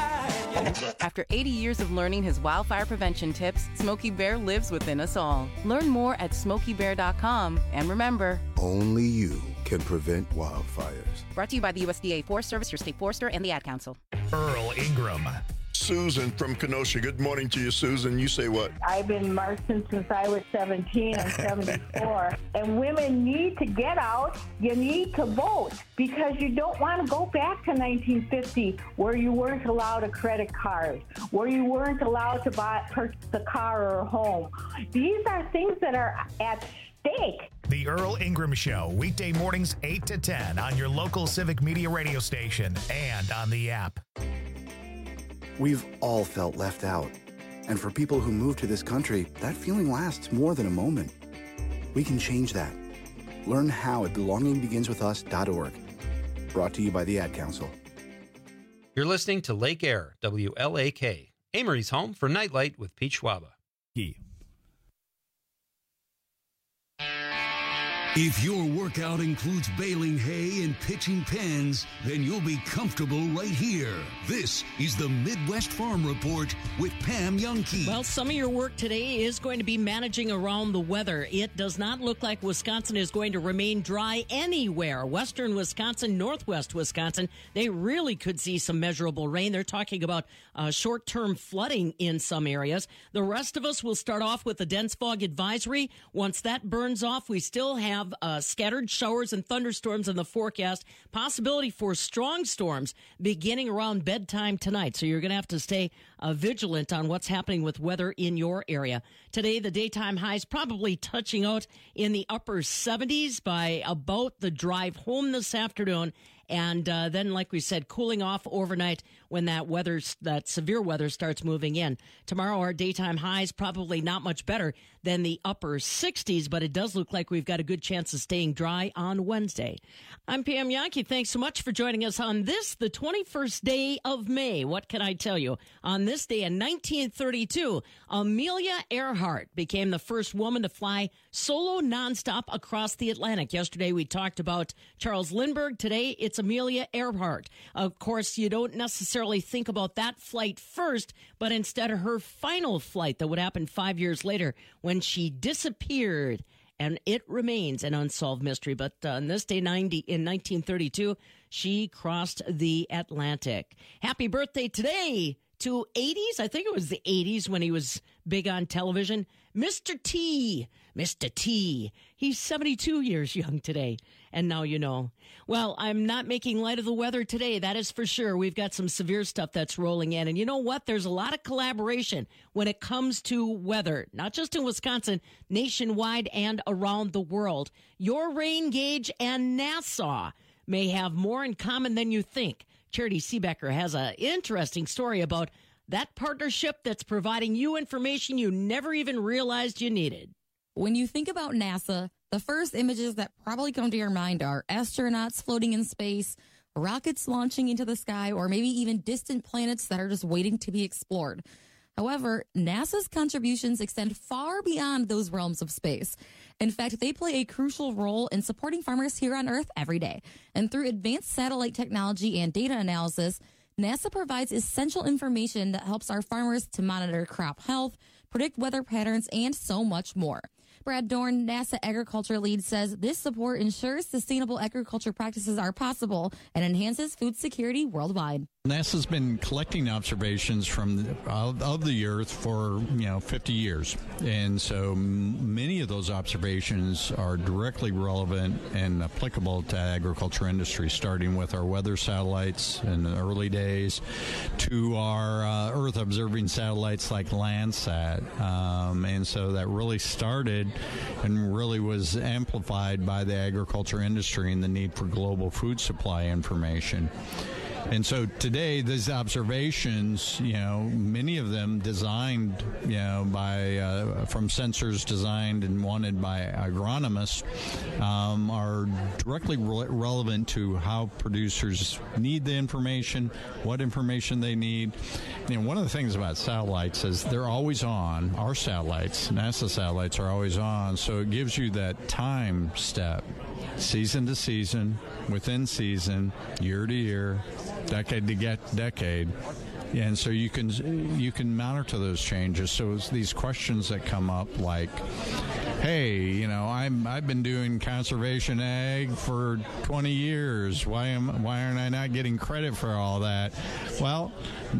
Speaker 30: fire.
Speaker 32: After eighty years of learning his wildfire prevention tips, Smokey Bear lives within us all. Learn more at smokey bear dot com, and remember,
Speaker 33: only you can prevent wildfires.
Speaker 32: Brought to you by the U S D A Forest Service, your state forester, and the Ad Council.
Speaker 1: Earl Ingram.
Speaker 34: Susan from Kenosha. Good morning to you, Susan. You say what?
Speaker 35: I've been marching since I was seventeen. I'm seventy-four. And women need to get out. You need to vote because you don't want to go back to nineteen fifty where you weren't allowed a credit card, where you weren't allowed to buy purchase a car or a home. These are things that are at stake.
Speaker 1: The Earl Ingram Show, weekday mornings eight to ten on your local Civic Media radio station and on the app.
Speaker 3: We've all felt left out. And for people who move to this country, that feeling lasts more than a moment. We can change that. Learn how at belonging begins with us dot org. Brought to you by the Ad Council.
Speaker 4: You're listening to Lake Air, W L A K, Amory's home for Nightlight with Pete Schwaba.
Speaker 5: If your workout includes baling hay and pitching pens, then you'll be comfortable right here. This is the Midwest Farm Report with Pam Jahnke.
Speaker 19: Well, some of your work today is going to be managing around the weather. It does not look like Wisconsin is going to remain dry anywhere. Western Wisconsin, northwest Wisconsin, they really could see some measurable rain. They're talking about uh, short-term flooding in some areas. The rest of us will start off with a dense fog advisory. Once that burns off, we still have Uh, scattered showers and thunderstorms in the forecast. Possibility for strong storms beginning around bedtime tonight. So you're going to have to stay uh, vigilant on what's happening with weather in your area. Today, the daytime highs probably touching out in the upper seventies by about the drive home this afternoon. And uh, then, like we said, cooling off overnight when that weather, that severe weather starts moving in. Tomorrow, our daytime highs probably not much better than the upper sixties, but it does look like we've got a good chance of staying dry on Wednesday. I'm Pam Jahnke. Thanks so much for joining us on this, the twenty-first day of May. What can I tell you? On this day in nineteen thirty-two, Amelia Earhart became the first woman to fly solo nonstop across the Atlantic. Yesterday, we talked about Charles Lindbergh. Today, it's Amelia Earhart. Of course, you don't necessarily think about that flight first, but instead of her final flight that would happen five years later when she disappeared, and it remains an unsolved mystery. But uh, on this day ninety, in nineteen thirty-two, she crossed the Atlantic. Happy birthday today to eighties. I think it was the eighties when he was big on television. Mister T. Mister T. He's seventy-two years young today. And now you know. Well, I'm not making light of the weather today, that is for sure. We've got some severe stuff that's rolling in. And you know what? There's a lot of collaboration when it comes to weather, not just in Wisconsin, nationwide and around the world. Your rain gauge and NASA may have more in common than you think. Charity Seebecker has an interesting story about that partnership that's providing you information you never even realized you needed.
Speaker 6: When you think about NASA, the first images that probably come to your mind are astronauts floating in space, rockets launching into the sky, or maybe even distant planets that are just waiting to be explored. However, NASA's contributions extend far beyond those realms of space. In fact, they play a crucial role in supporting farmers here on Earth every day. And through advanced satellite technology and data analysis, NASA provides essential information that helps our farmers to monitor crop health, predict weather patterns, and so much more. Brad Dorn, NASA agriculture lead, says this support ensures sustainable agriculture practices are possible and enhances food security worldwide.
Speaker 7: NASA's been collecting observations from the, of, of the Earth for, you know, fifty years. And so m- many of those observations are directly relevant and applicable to agriculture industry, starting with our weather satellites in the early days to our uh, Earth observing satellites like Landsat. Um, and so that really started and really was amplified by the agriculture industry and the need for global food supply information. And so today, these observations, you know, many of them designed, you know, by uh, from sensors designed and wanted by agronomists, um, are directly re- relevant to how producers need the information, what information they need. And one of the things about satellites is they're always on. Our satellites, NASA satellites, are always on, so it gives you that time step, season to season, within season, year to year, decade to get decade. And so you can you can monitor those changes. So it's these questions that come up like, hey, you know, I'm I've been doing conservation ag for twenty years. Why am why aren't I not getting credit for all that? Well,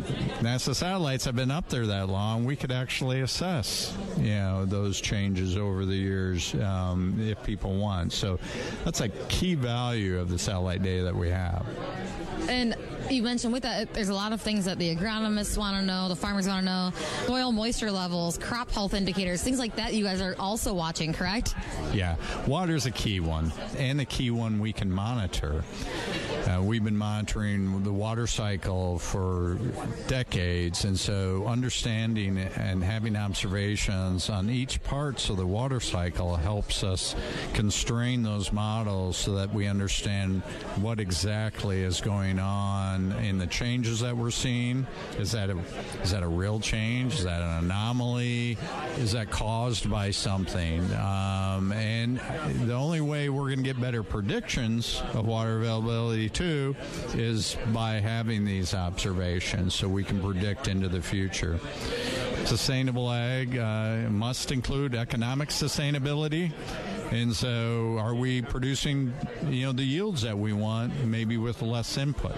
Speaker 7: NASA satellites have been up there that long. We could actually assess, you know, those changes over the years um, if people want. So that's a key value of the satellite data that we have.
Speaker 6: And You mentioned with that, there's a lot of things that the agronomists want to know, the farmers want to know, soil moisture levels, crop health indicators, things like that you guys are also watching, correct?
Speaker 7: Yeah, water's a key one, and the key one we can monitor. Uh, we've been monitoring the water cycle for decades, and so understanding and having observations on each parts of the water cycle helps us constrain those models so that we understand what exactly is going on in the changes that we're seeing. Is that a, is that a real change? Is that an anomaly? Is that caused by something? Um, and the only way we're going to get better predictions of water availability too is by having these observations so we can predict into the future. Sustainable ag uh, must include economic sustainability. And so are we producing, you know, the yields that we want, maybe with less input?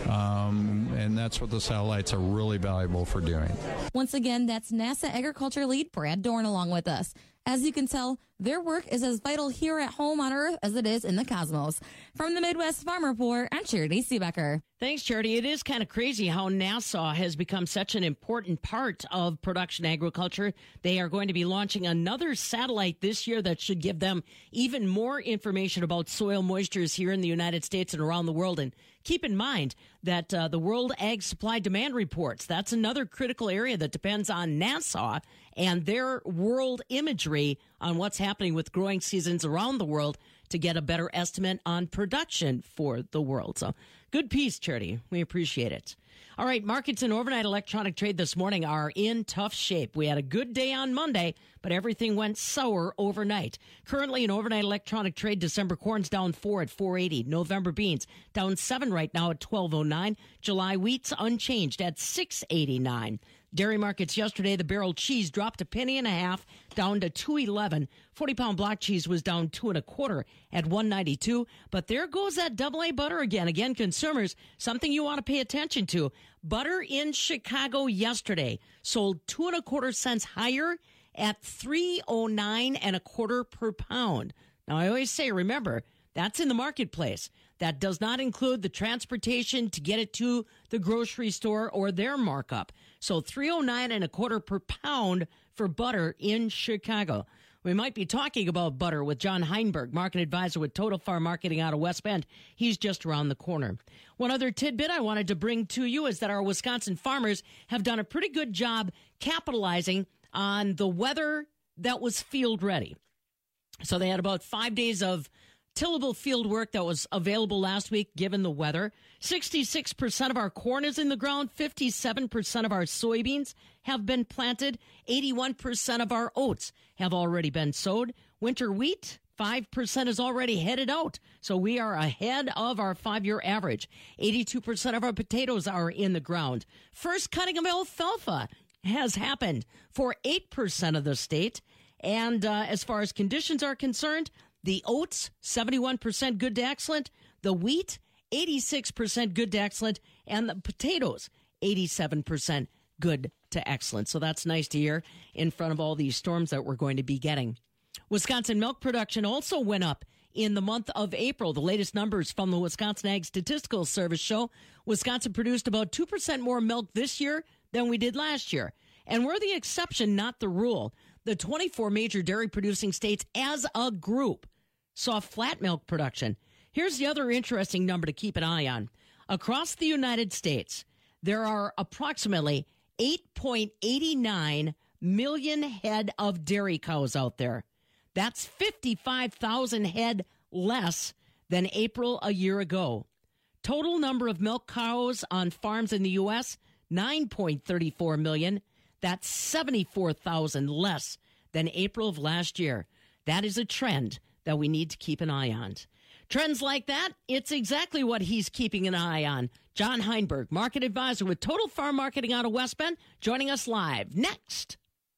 Speaker 7: Um, and that's what the satellites are really valuable for doing.
Speaker 6: Once again, that's NASA Agriculture Lead Brad Dorn along with us. As you can tell, their work is as vital here at home on Earth as it is in the cosmos. From the Midwest Farm Report, I'm Charity Seebecker.
Speaker 19: Thanks, Charity. It is kind of crazy how NASA has become such an important part of production agriculture. They are going to be launching another satellite this year that should give them even more information about soil moistures here in the United States and around the world. And keep in mind that uh, the World Ag Supply Demand Reports, that's another critical area that depends on NASA and their world imagery on what's happening with growing seasons around the world to get a better estimate on production for the world. So good piece, Charity. We appreciate it. All right, markets and overnight electronic trade this morning are in tough shape. We had a good day on Monday, but everything went sour overnight. Currently, in overnight electronic trade, December corn's down four at four eighty. November beans down seven right now at twelve oh nine. July wheat's unchanged at six eighty-nine. Dairy markets yesterday, the barrel cheese dropped a penny and a half down to two eleven. forty pound block cheese was down two and a quarter at one ninety-two. But there goes that double A butter again. Again, consumers, something you want to pay attention to. Butter in Chicago yesterday sold two and a quarter cents higher at three oh nine and a quarter per pound. Now, I always say, remember, that's in the marketplace. That does not include the transportation to get it to the grocery store or their markup. So three oh nine and a quarter per pound for butter in Chicago. We might be talking about butter with John Heinberg, market advisor with Total Farm Marketing out of West Bend. He's just around the corner. One other tidbit I wanted to bring to you is that our Wisconsin farmers have done a pretty good job capitalizing on the weather that was field ready. So they had about five days of tillable field work that was available last week given the weather. sixty-six percent of our corn is in the ground. fifty-seven percent of our soybeans have been planted. eighty-one percent of our oats have already been sowed. Winter wheat, five percent is already headed out. So we are ahead of our five-year average. eighty-two percent of our potatoes are in the ground. First cutting of alfalfa has happened for eight percent of the state. And uh, as far as conditions are concerned, the oats, seventy-one percent good to excellent. The wheat, eighty-six percent good to excellent. And the potatoes, eighty-seven percent good to excellent. So that's nice to hear in front of all these storms that we're going to be getting. Wisconsin milk production also went up in the month of April. The latest numbers from the Wisconsin Ag Statistical Service show Wisconsin produced about two percent more milk this year than we did last year. And we're the exception, not the rule. The twenty-four major dairy producing states as a group saw flat milk production. Here's the other interesting number to keep an eye on. Across the United States, there are approximately eight point eight nine million head of dairy cows out there. That's fifty-five thousand head less than April a year ago. Total number of milk cows on farms in the U S, nine point three four million. That's seventy-four thousand less than April of last year. That is a trend that we need to keep an eye on. Trends like that, it's exactly what he's keeping an eye on. John Heinberg, market advisor with Total Farm Marketing out of West Bend, joining us live next.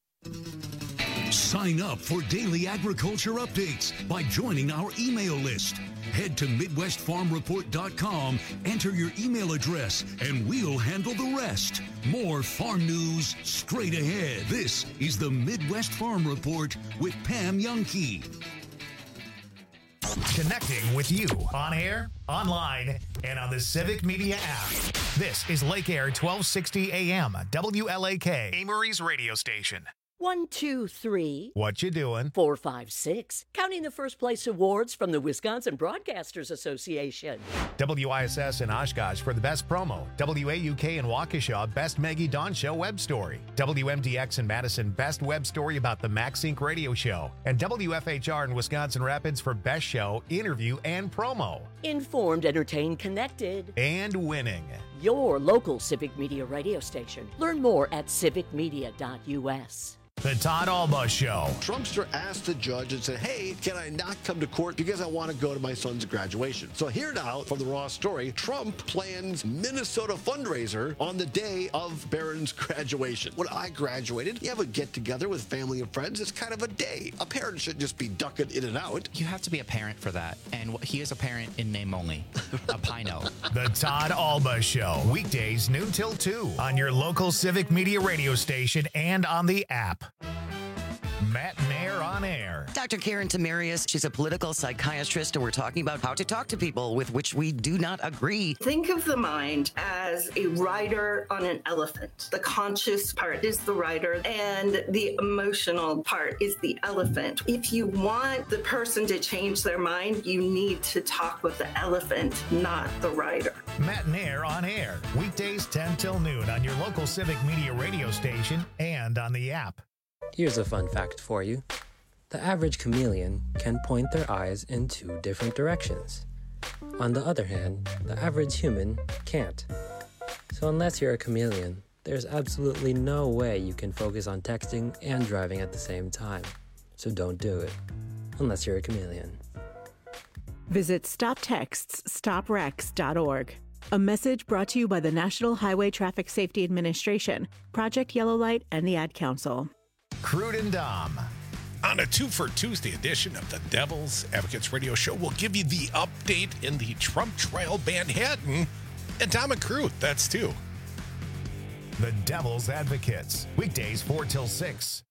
Speaker 5: Sign up for daily agriculture updates by joining our email list. Head to Midwest Farm Report dot com, enter your email address, and we'll handle the rest. More farm news straight ahead. This is the Midwest Farm Report with Pam Youngkey.
Speaker 1: Connecting with you on air, online, and on the Civic Media app. This is Lake Air twelve sixty A M, W L A K, Amory's radio station.
Speaker 2: One, two, three.
Speaker 1: What you doing?
Speaker 2: Four, five, six. Counting the first place awards from the Wisconsin Broadcasters Association.
Speaker 1: W I S S in Oshkosh for the best promo. W A U K in Waukesha, best Maggie Dawn Show web story. W M D X in Madison, best web story about the MaxSync radio show. And W F H R in Wisconsin Rapids for best show, interview, and promo.
Speaker 2: Informed, entertained, connected.
Speaker 1: And winning.
Speaker 2: Your local Civic Media radio station. Learn more at civic media dot U S.
Speaker 1: The Todd Alba Show.
Speaker 17: Trumpster asked the judge and said, hey, can I not come to court because I want to go to my son's graduation? So here now from the Raw story, Trump plans Minnesota fundraiser on the day of Barron's graduation. When I graduated, you have a get-together with family and friends. It's kind of a day. A parent should just be ducking in and out.
Speaker 24: You have to be a parent for that. And he is a parent in name only. A Pino.
Speaker 1: The Todd Alba Show. Weekdays noon till two on your local Civic Media radio station and on the app. Matt Nair on air.
Speaker 8: Doctor Karen Tamarius, she's a political psychiatrist, and we're talking about how to talk to people with which we do not agree.
Speaker 9: Think of the mind as a rider on an elephant. The conscious part is the rider, and the emotional part is the elephant. If you want the person to change their mind, you need to talk with the elephant, not the rider.
Speaker 1: Matt Nair on air. Weekdays ten till noon on your local Civic Media radio station and on the app.
Speaker 10: Here's a fun fact for you. The average chameleon can point their eyes in two different directions. On the other hand, the average human can't. So unless you're a chameleon, there's absolutely no way you can focus on texting and driving at the same time. So don't do it, unless you're a chameleon.
Speaker 11: Visit stop texts stop wrecks dot org. A message brought to you by the National Highway Traffic Safety Administration, Project Yellow Light, and the Ad Council.
Speaker 1: Crude and Dom.
Speaker 12: On a Two for Tuesday edition of the Devil's Advocates Radio Show, we'll give you the update in the Trump trial Manhattan. And Dom and Crude, that's two.
Speaker 1: The Devil's Advocates. Weekdays four till six.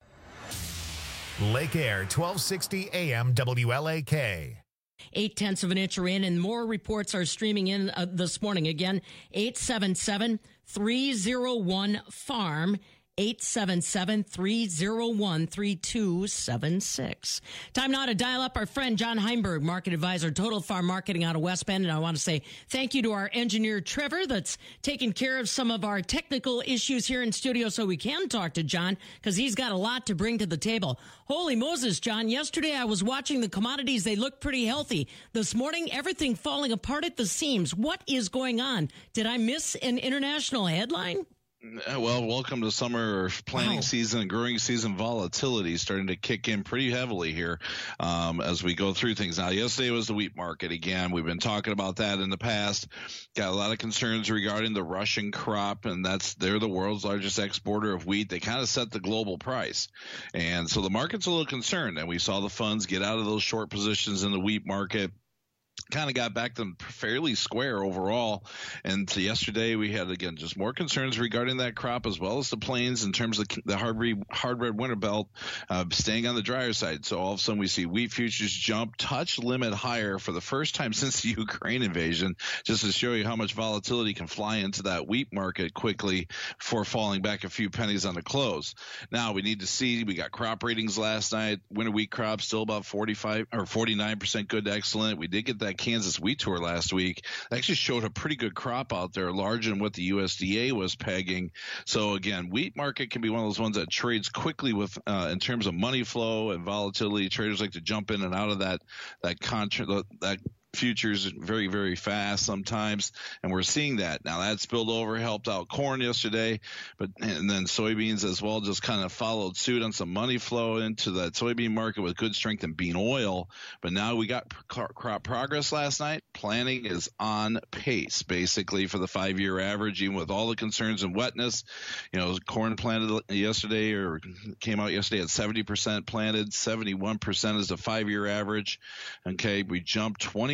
Speaker 1: Lake Air twelve sixty A M W L A K.
Speaker 19: Eight tenths of an inch are in, and more reports are streaming in uh, this morning. Again, eight seven seven, three oh one, farm. eight seven seven, three oh one, three two seven six. Time now to dial up our friend John Heimberg, market advisor, Total Farm Marketing out of West Bend. And I want to say thank you to our engineer, Trevor, that's taking care of some of our technical issues here in studio so we can talk to John, because he's got a lot to bring to the table. Holy Moses, John, yesterday I was watching the commodities. They look pretty healthy. This morning, everything falling apart at the seams. What is going on? Did I miss an international headline?
Speaker 13: Well, welcome to summer planting
Speaker 19: Wow.
Speaker 13: season and growing season volatility starting to kick in pretty heavily here um, as we go through things. Now, yesterday was the wheat market again. We've been talking about that in the past. Got a lot of concerns regarding the Russian crop, and that's they're the world's largest exporter of wheat. They kind of set the global price. And so the market's a little concerned, and we saw the funds get out of those short positions in the wheat market. Kind of got back to fairly square overall. And so yesterday we had, again, just more concerns regarding that crop as well as the plains in terms of the hard, re- hard red winter belt uh, staying on the drier side. So all of a sudden we see wheat futures jump, touch limit higher for the first time since the Ukraine invasion, just to show you how much volatility can fly into that wheat market quickly before falling back a few pennies on the close. Now we need to see, we got crop ratings last night. Winter wheat crop still about forty-five or forty-nine percent good to excellent. We did get that Kansas wheat tour last week. It actually showed a pretty good crop out there, larger than what the U S D A was pegging. So again, wheat market can be one of those ones that trades quickly with uh, in terms of money flow and volatility. Traders like to jump in and out of that that contract that futures very, very fast sometimes, and we're seeing that. Now that spilled over, helped out corn yesterday, but and then soybeans as well just kind of followed suit on some money flow into that soybean market with good strength in bean oil. But now we got crop progress last night. Planting is on pace basically for the five-year average, even with all the concerns and wetness. You know, corn planted yesterday or came out yesterday at seventy percent planted, seventy-one percent is the five-year average. Okay, we jumped twenty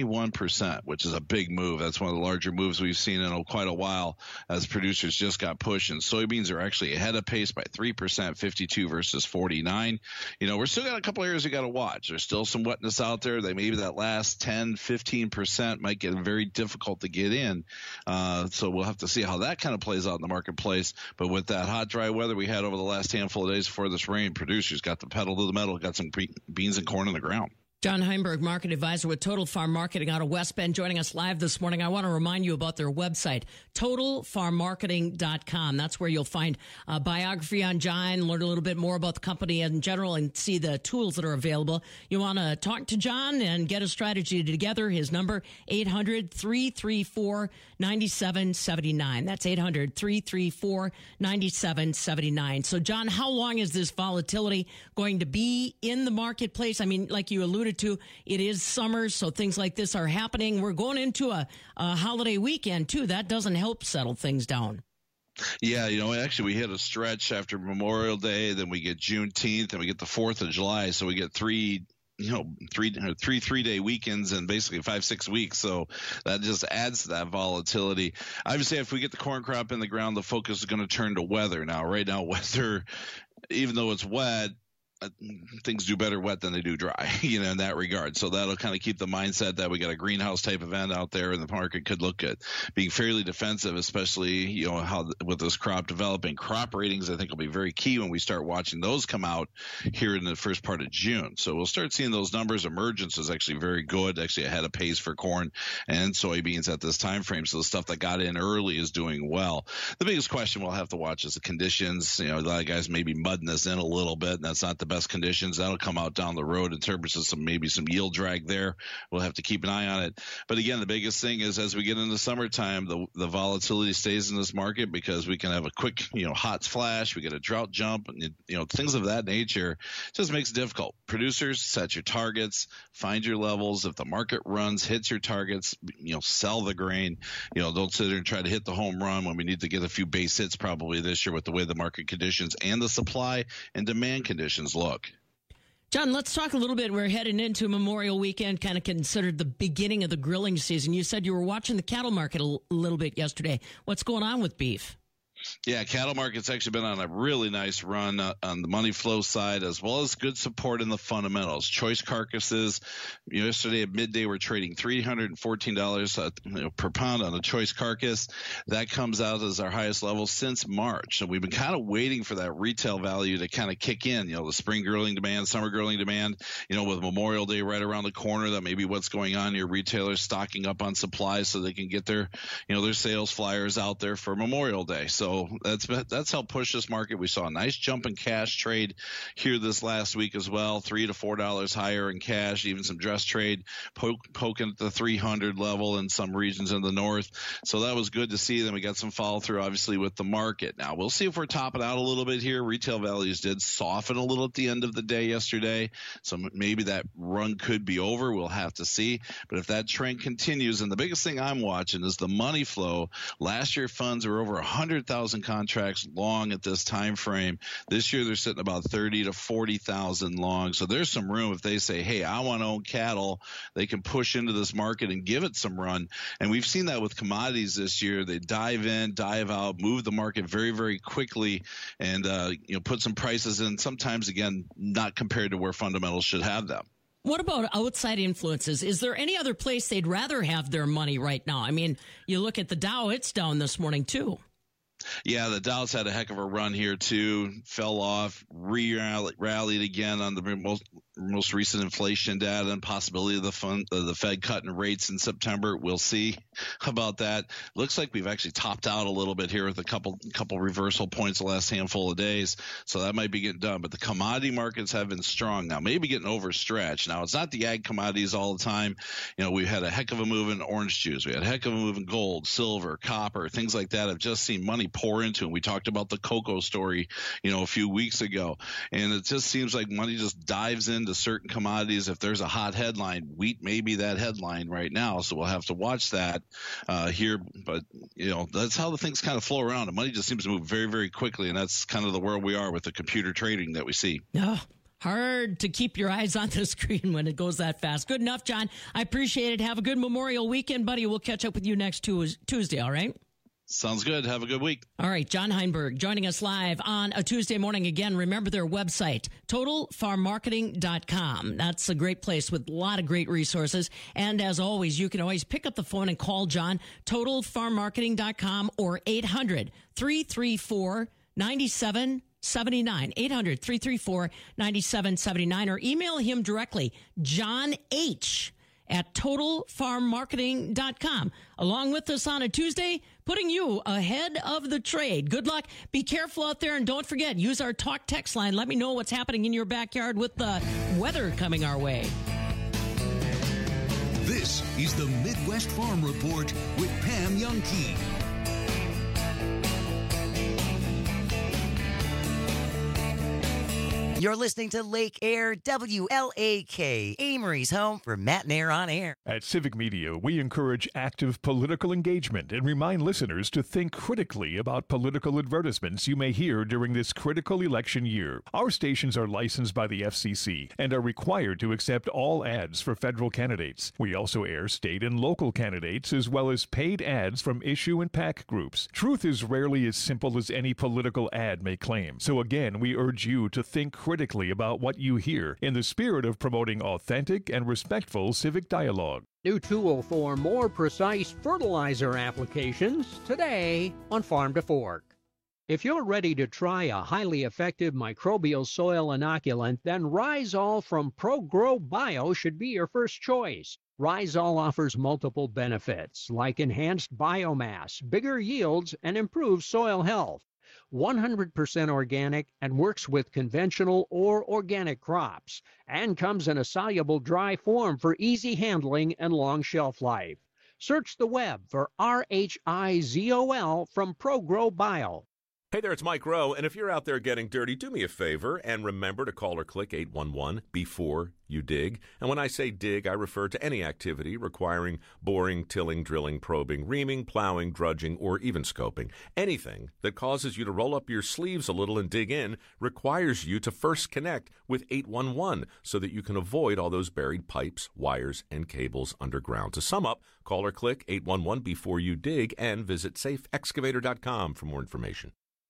Speaker 13: twenty-one percent, which is a big move. That's one of the larger moves we've seen in quite a while as producers just got pushing. Soybeans are actually ahead of pace by three percent, fifty-two versus forty-nine. You know, we're still got a couple areas we got to watch. There's still some wetness out there. They maybe that last ten, fifteen percent might get very difficult to get in. Uh, so we'll have to see how that kind of plays out in the marketplace. But with that hot, dry weather we had over the last handful of days before this rain, producers got the pedal to the metal, got some beans and corn in the ground.
Speaker 19: John Heimberg, market advisor with Total Farm Marketing out of West Bend, joining us live this morning. I want to remind you about their website, total farm marketing dot com. That's where you'll find a biography on John, learn a little bit more about the company in general, and see the tools that are available. You want to talk to John and get a strategy together. His number, eight hundred, three three four, nine seven seven nine. That's eight hundred, three three four, nine seven seven nine. So, John, how long is this volatility going to be in the marketplace? I mean, like you alluded to, it is summer, so things like this are happening. We're going into a, a holiday weekend, too. That doesn't help settle things down.
Speaker 13: Yeah, you know, actually we hit a stretch after Memorial Day, then we get Juneteenth, and we get the fourth of July, so we get three you know, three, three, three day weekends and basically five, six weeks. So that just adds to that volatility. I would say if we get the corn crop in the ground, the focus is going to turn to weather. Now, right now, weather, even though it's wet, things do better wet than they do dry, you know, in that regard. So that'll kind of keep the mindset that we got a greenhouse type event out there, and the market could look at being fairly defensive, especially, you know, how with this crop developing. Crop ratings, I think, will be very key when we start watching those come out here in the first part of June. So we'll start seeing those numbers. Emergence is actually very good, actually ahead of pace for corn and soybeans at this time frame. So the stuff that got in early is doing well. The biggest question we'll have to watch is the conditions. You know, a lot of guys may be mudding this in a little bit, and that's not the best conditions. That'll come out down the road in terms of some maybe some yield drag there. We'll have to keep an eye on it. But again, the biggest thing is as we get into summertime, the the volatility stays in this market because we can have a quick, you know, hot flash. We get a drought jump, and you know, things of that nature. It just makes it difficult. Producers, set your targets, find your levels. If the market runs, hits your targets, you know, sell the grain. You know, don't sit there and try to hit the home run when we need to get a few base hits probably this year with the way the market conditions and the supply and demand conditions look.
Speaker 19: John, let's talk a little bit. We're heading into Memorial Weekend, kind of considered the beginning of the grilling season. You said you were watching the cattle market a little bit yesterday. What's going on with beef?
Speaker 13: Yeah, cattle market's actually been on a really nice run uh, on the money flow side, as well as good support in the fundamentals. Choice carcasses, yesterday at midday, we're trading three hundred fourteen dollars uh, you know, per pound on a choice carcass. That comes out as our highest level since March. So we've been kind of waiting for that retail value to kind of kick in. You know, the spring grilling demand, summer grilling demand, you know, with Memorial Day right around the corner, that may be what's going on. Your retailers stocking up on supplies so they can get their, you know, their sales flyers out there for Memorial Day. So So that's that's helped push this market. We saw a nice jump in cash trade here this last week as well, three to four dollars higher in cash. Even some dress trade poke, poking at the three hundred level in some regions in the north. So that was good to see. Then we got some follow through, obviously, with the market. Now we'll see if we're topping out a little bit here. Retail values did soften a little at the end of the day yesterday, so maybe that run could be over. We'll have to see. But if that trend continues, and the biggest thing I'm watching is the money flow. Last year funds were over one hundred thousand contracts long at this time frame. This year they're sitting about thirty to forty thousand long. So there's some room if they say, hey, I want to own cattle, they can push into this market and give it some run. And we've seen that with commodities this year. They dive in, dive out, move the market very, very quickly, and uh, you know, put some prices in, sometimes, again, not compared to where fundamentals should have them.
Speaker 19: What about outside influences? Is there any other place they'd rather have their money right now? I mean, you look at the Dow, it's down this morning too.
Speaker 13: Yeah, the Dow's had a heck of a run here too. Fell off, re-rallied again on the most most recent inflation data and possibility of the fund, uh, the Fed cutting rates in September. We'll see about that. Looks like we've actually topped out a little bit here with a couple couple reversal points the last handful of days. So that might be getting done. But the commodity markets have been strong now, maybe getting overstretched. Now, it's not the ag commodities all the time. You know, we've had a heck of a move in orange juice. We had a heck of a move in gold, silver, copper, things like that. I've just seen money pour into them. We talked about the cocoa story, you know, a few weeks ago. And it just seems like money just dives into certain commodities. If there's a hot headline, wheat may be that headline right now. So we'll have to watch that uh, here. But, you know, that's how the things kind of flow around. And money just seems to move very, very quickly. And that's kind of the world we are with the computer trading that we see.
Speaker 19: Yeah. hard to keep your eyes on the screen when it goes that fast. Good enough, John. I appreciate it. Have a good Memorial weekend, buddy. We'll catch up with you next Tuesday, all right?
Speaker 13: Sounds good. Have a good week.
Speaker 19: All right, John Heinberg joining us live on a Tuesday morning. Again, remember their website, total farm marketing dot com. That's a great place with a lot of great resources. And as always, you can always pick up the phone and call John, total farm marketing dot com or eight hundred, three three four, nine seven seven nine, eight hundred, three three four, nine seven seven nine, or email him directly, John H. at total farm marketing dot com. Along with us on a Tuesday, putting you ahead of the trade. Good luck. Be careful out there, and don't forget, use our talk text line. Let me know what's happening in your backyard with the weather coming our way.
Speaker 5: This is the Midwest Farm Report with Pam Jahnke.
Speaker 8: You're listening to Lake Air W L A K, Amory's home for Matt Nair on Air.
Speaker 14: At Civic Media, we encourage active political engagement and remind listeners to think critically about political advertisements you may hear during this critical election year. Our stations are licensed by the F C C and are required to accept all ads for federal candidates. We also air state and local candidates as well as paid ads from issue and PAC groups. Truth is rarely as simple as any political ad may claim. So again, we urge you to think critically about what you hear in the spirit of promoting authentic and respectful civic dialogue.
Speaker 15: New tool for more precise fertilizer applications today on Farm to Fork. If you're ready to try a highly effective microbial soil inoculant, then Rhizol from ProGrow Bio should be your first choice. Rhizol offers multiple benefits like enhanced biomass, bigger yields, and improved soil health. one hundred percent organic and works with conventional or organic crops, and comes in a soluble dry form for easy handling and long shelf life. Search the web for R H I Z O L from ProGrow Bio.
Speaker 16: Hey there, it's Mike Rowe, and if you're out there getting dirty, do me a favor and remember to call or click eight one one before you dig. And when I say dig, I refer to any activity requiring boring, tilling, drilling, probing, reaming, plowing, drudging, or even scoping. Anything that causes you to roll up your sleeves a little and dig in requires you to first connect with eight one one so that you can avoid all those buried pipes, wires, and cables underground. To sum up, call or click eight one one before you dig and visit safe excavator dot com for more information.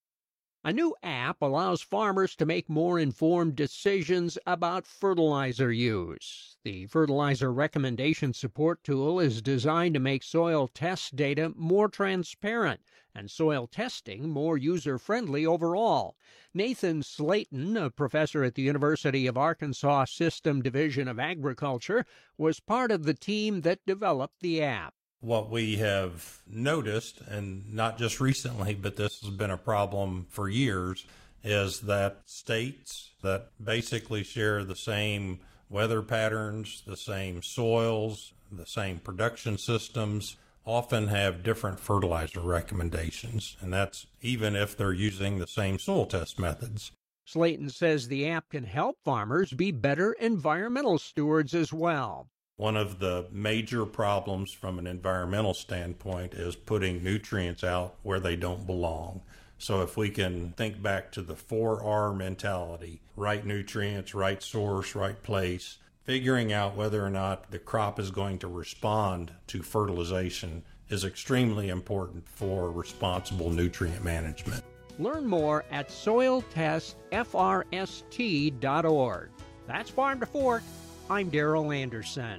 Speaker 15: A new app allows farmers to make more informed decisions about fertilizer use. The Fertilizer Recommendation Support Tool is designed to make soil test data more transparent and soil testing more user-friendly overall. Nathan Slayton, a professor at the University of Arkansas System Division of Agriculture, was part of the team that developed the app.
Speaker 18: What we have noticed, and not just recently, but this has been a problem for years, is that states that basically share the same weather patterns, the same soils, the same production systems, often have different fertilizer recommendations, and that's even if they're using the same soil test methods.
Speaker 15: Slayton says the app can help farmers be better environmental stewards as well.
Speaker 18: One of the major problems from an environmental standpoint is putting nutrients out where they don't belong. So if we can think back to the four R mentality, right nutrients, right source, right place, figuring out whether or not the crop is going to respond to fertilization is extremely important for responsible nutrient management.
Speaker 15: Learn more at soil test F R S T dot org. That's Farm to Fork. I'm Daryl Anderson.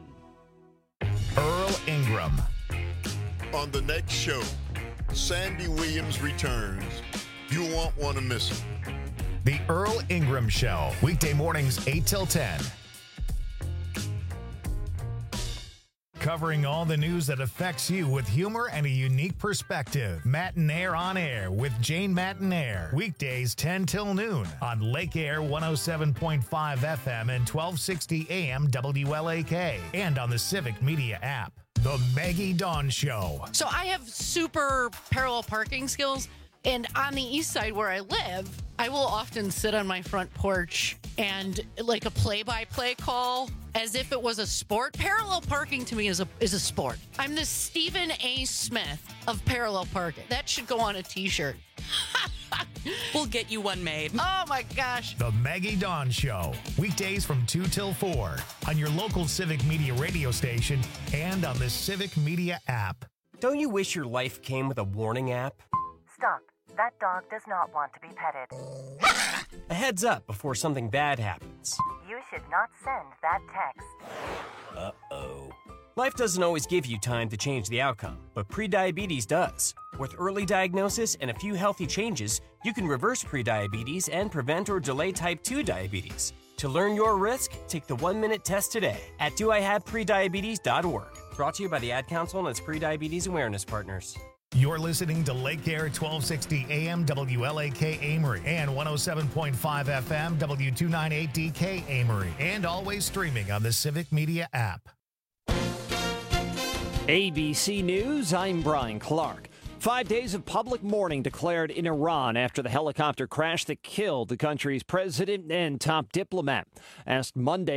Speaker 1: Earl Ingram.
Speaker 34: On the next show, Sandy Williams returns. You won't want to miss it.
Speaker 1: The Earl Ingram Show, weekday mornings eight till ten. Covering all the news that affects you with humor and a unique perspective. Matt Nair on Air with Jane Matt Nair. Weekdays ten till noon on Lake Air one oh seven point five F M and twelve sixty A M W L A K. And on the Civic Media app. The Maggie Dawn Show.
Speaker 20: So I have super parallel parking skills. And on the east side where I live, I will often sit on my front porch and like a play-by-play call as if it was a sport. Parallel parking to me is a is a sport. I'm the Stephen A. Smith of parallel parking. That should go on a t-shirt.
Speaker 3: We'll get you one made.
Speaker 20: Oh, my gosh.
Speaker 1: The Maggie Dawn Show. Weekdays from two till four on your local Civic Media radio station and on the Civic Media app.
Speaker 4: Don't you wish your life came with a warning app?
Speaker 21: Stop. That dog does not want to be petted.
Speaker 4: A heads up before something bad happens.
Speaker 21: You should not send that text.
Speaker 4: Uh-oh. Life doesn't always give you time to change the outcome, but prediabetes does. With early diagnosis and a few healthy changes, you can reverse prediabetes and prevent or delay type two diabetes. To learn your risk, take the one-minute test today at do I have prediabetes dot org. Brought to you by the Ad Council and its prediabetes awareness partners.
Speaker 1: You're listening to Lake Air twelve sixty A M W L A K Amory and one oh seven point five F M W two ninety-eight D K Amory, and always streaming on the Civic Media app.
Speaker 22: A B C News, I'm Brian Clark. Five days of public mourning declared in Iran after the helicopter crash that killed the country's president and top diplomat. Asked Monday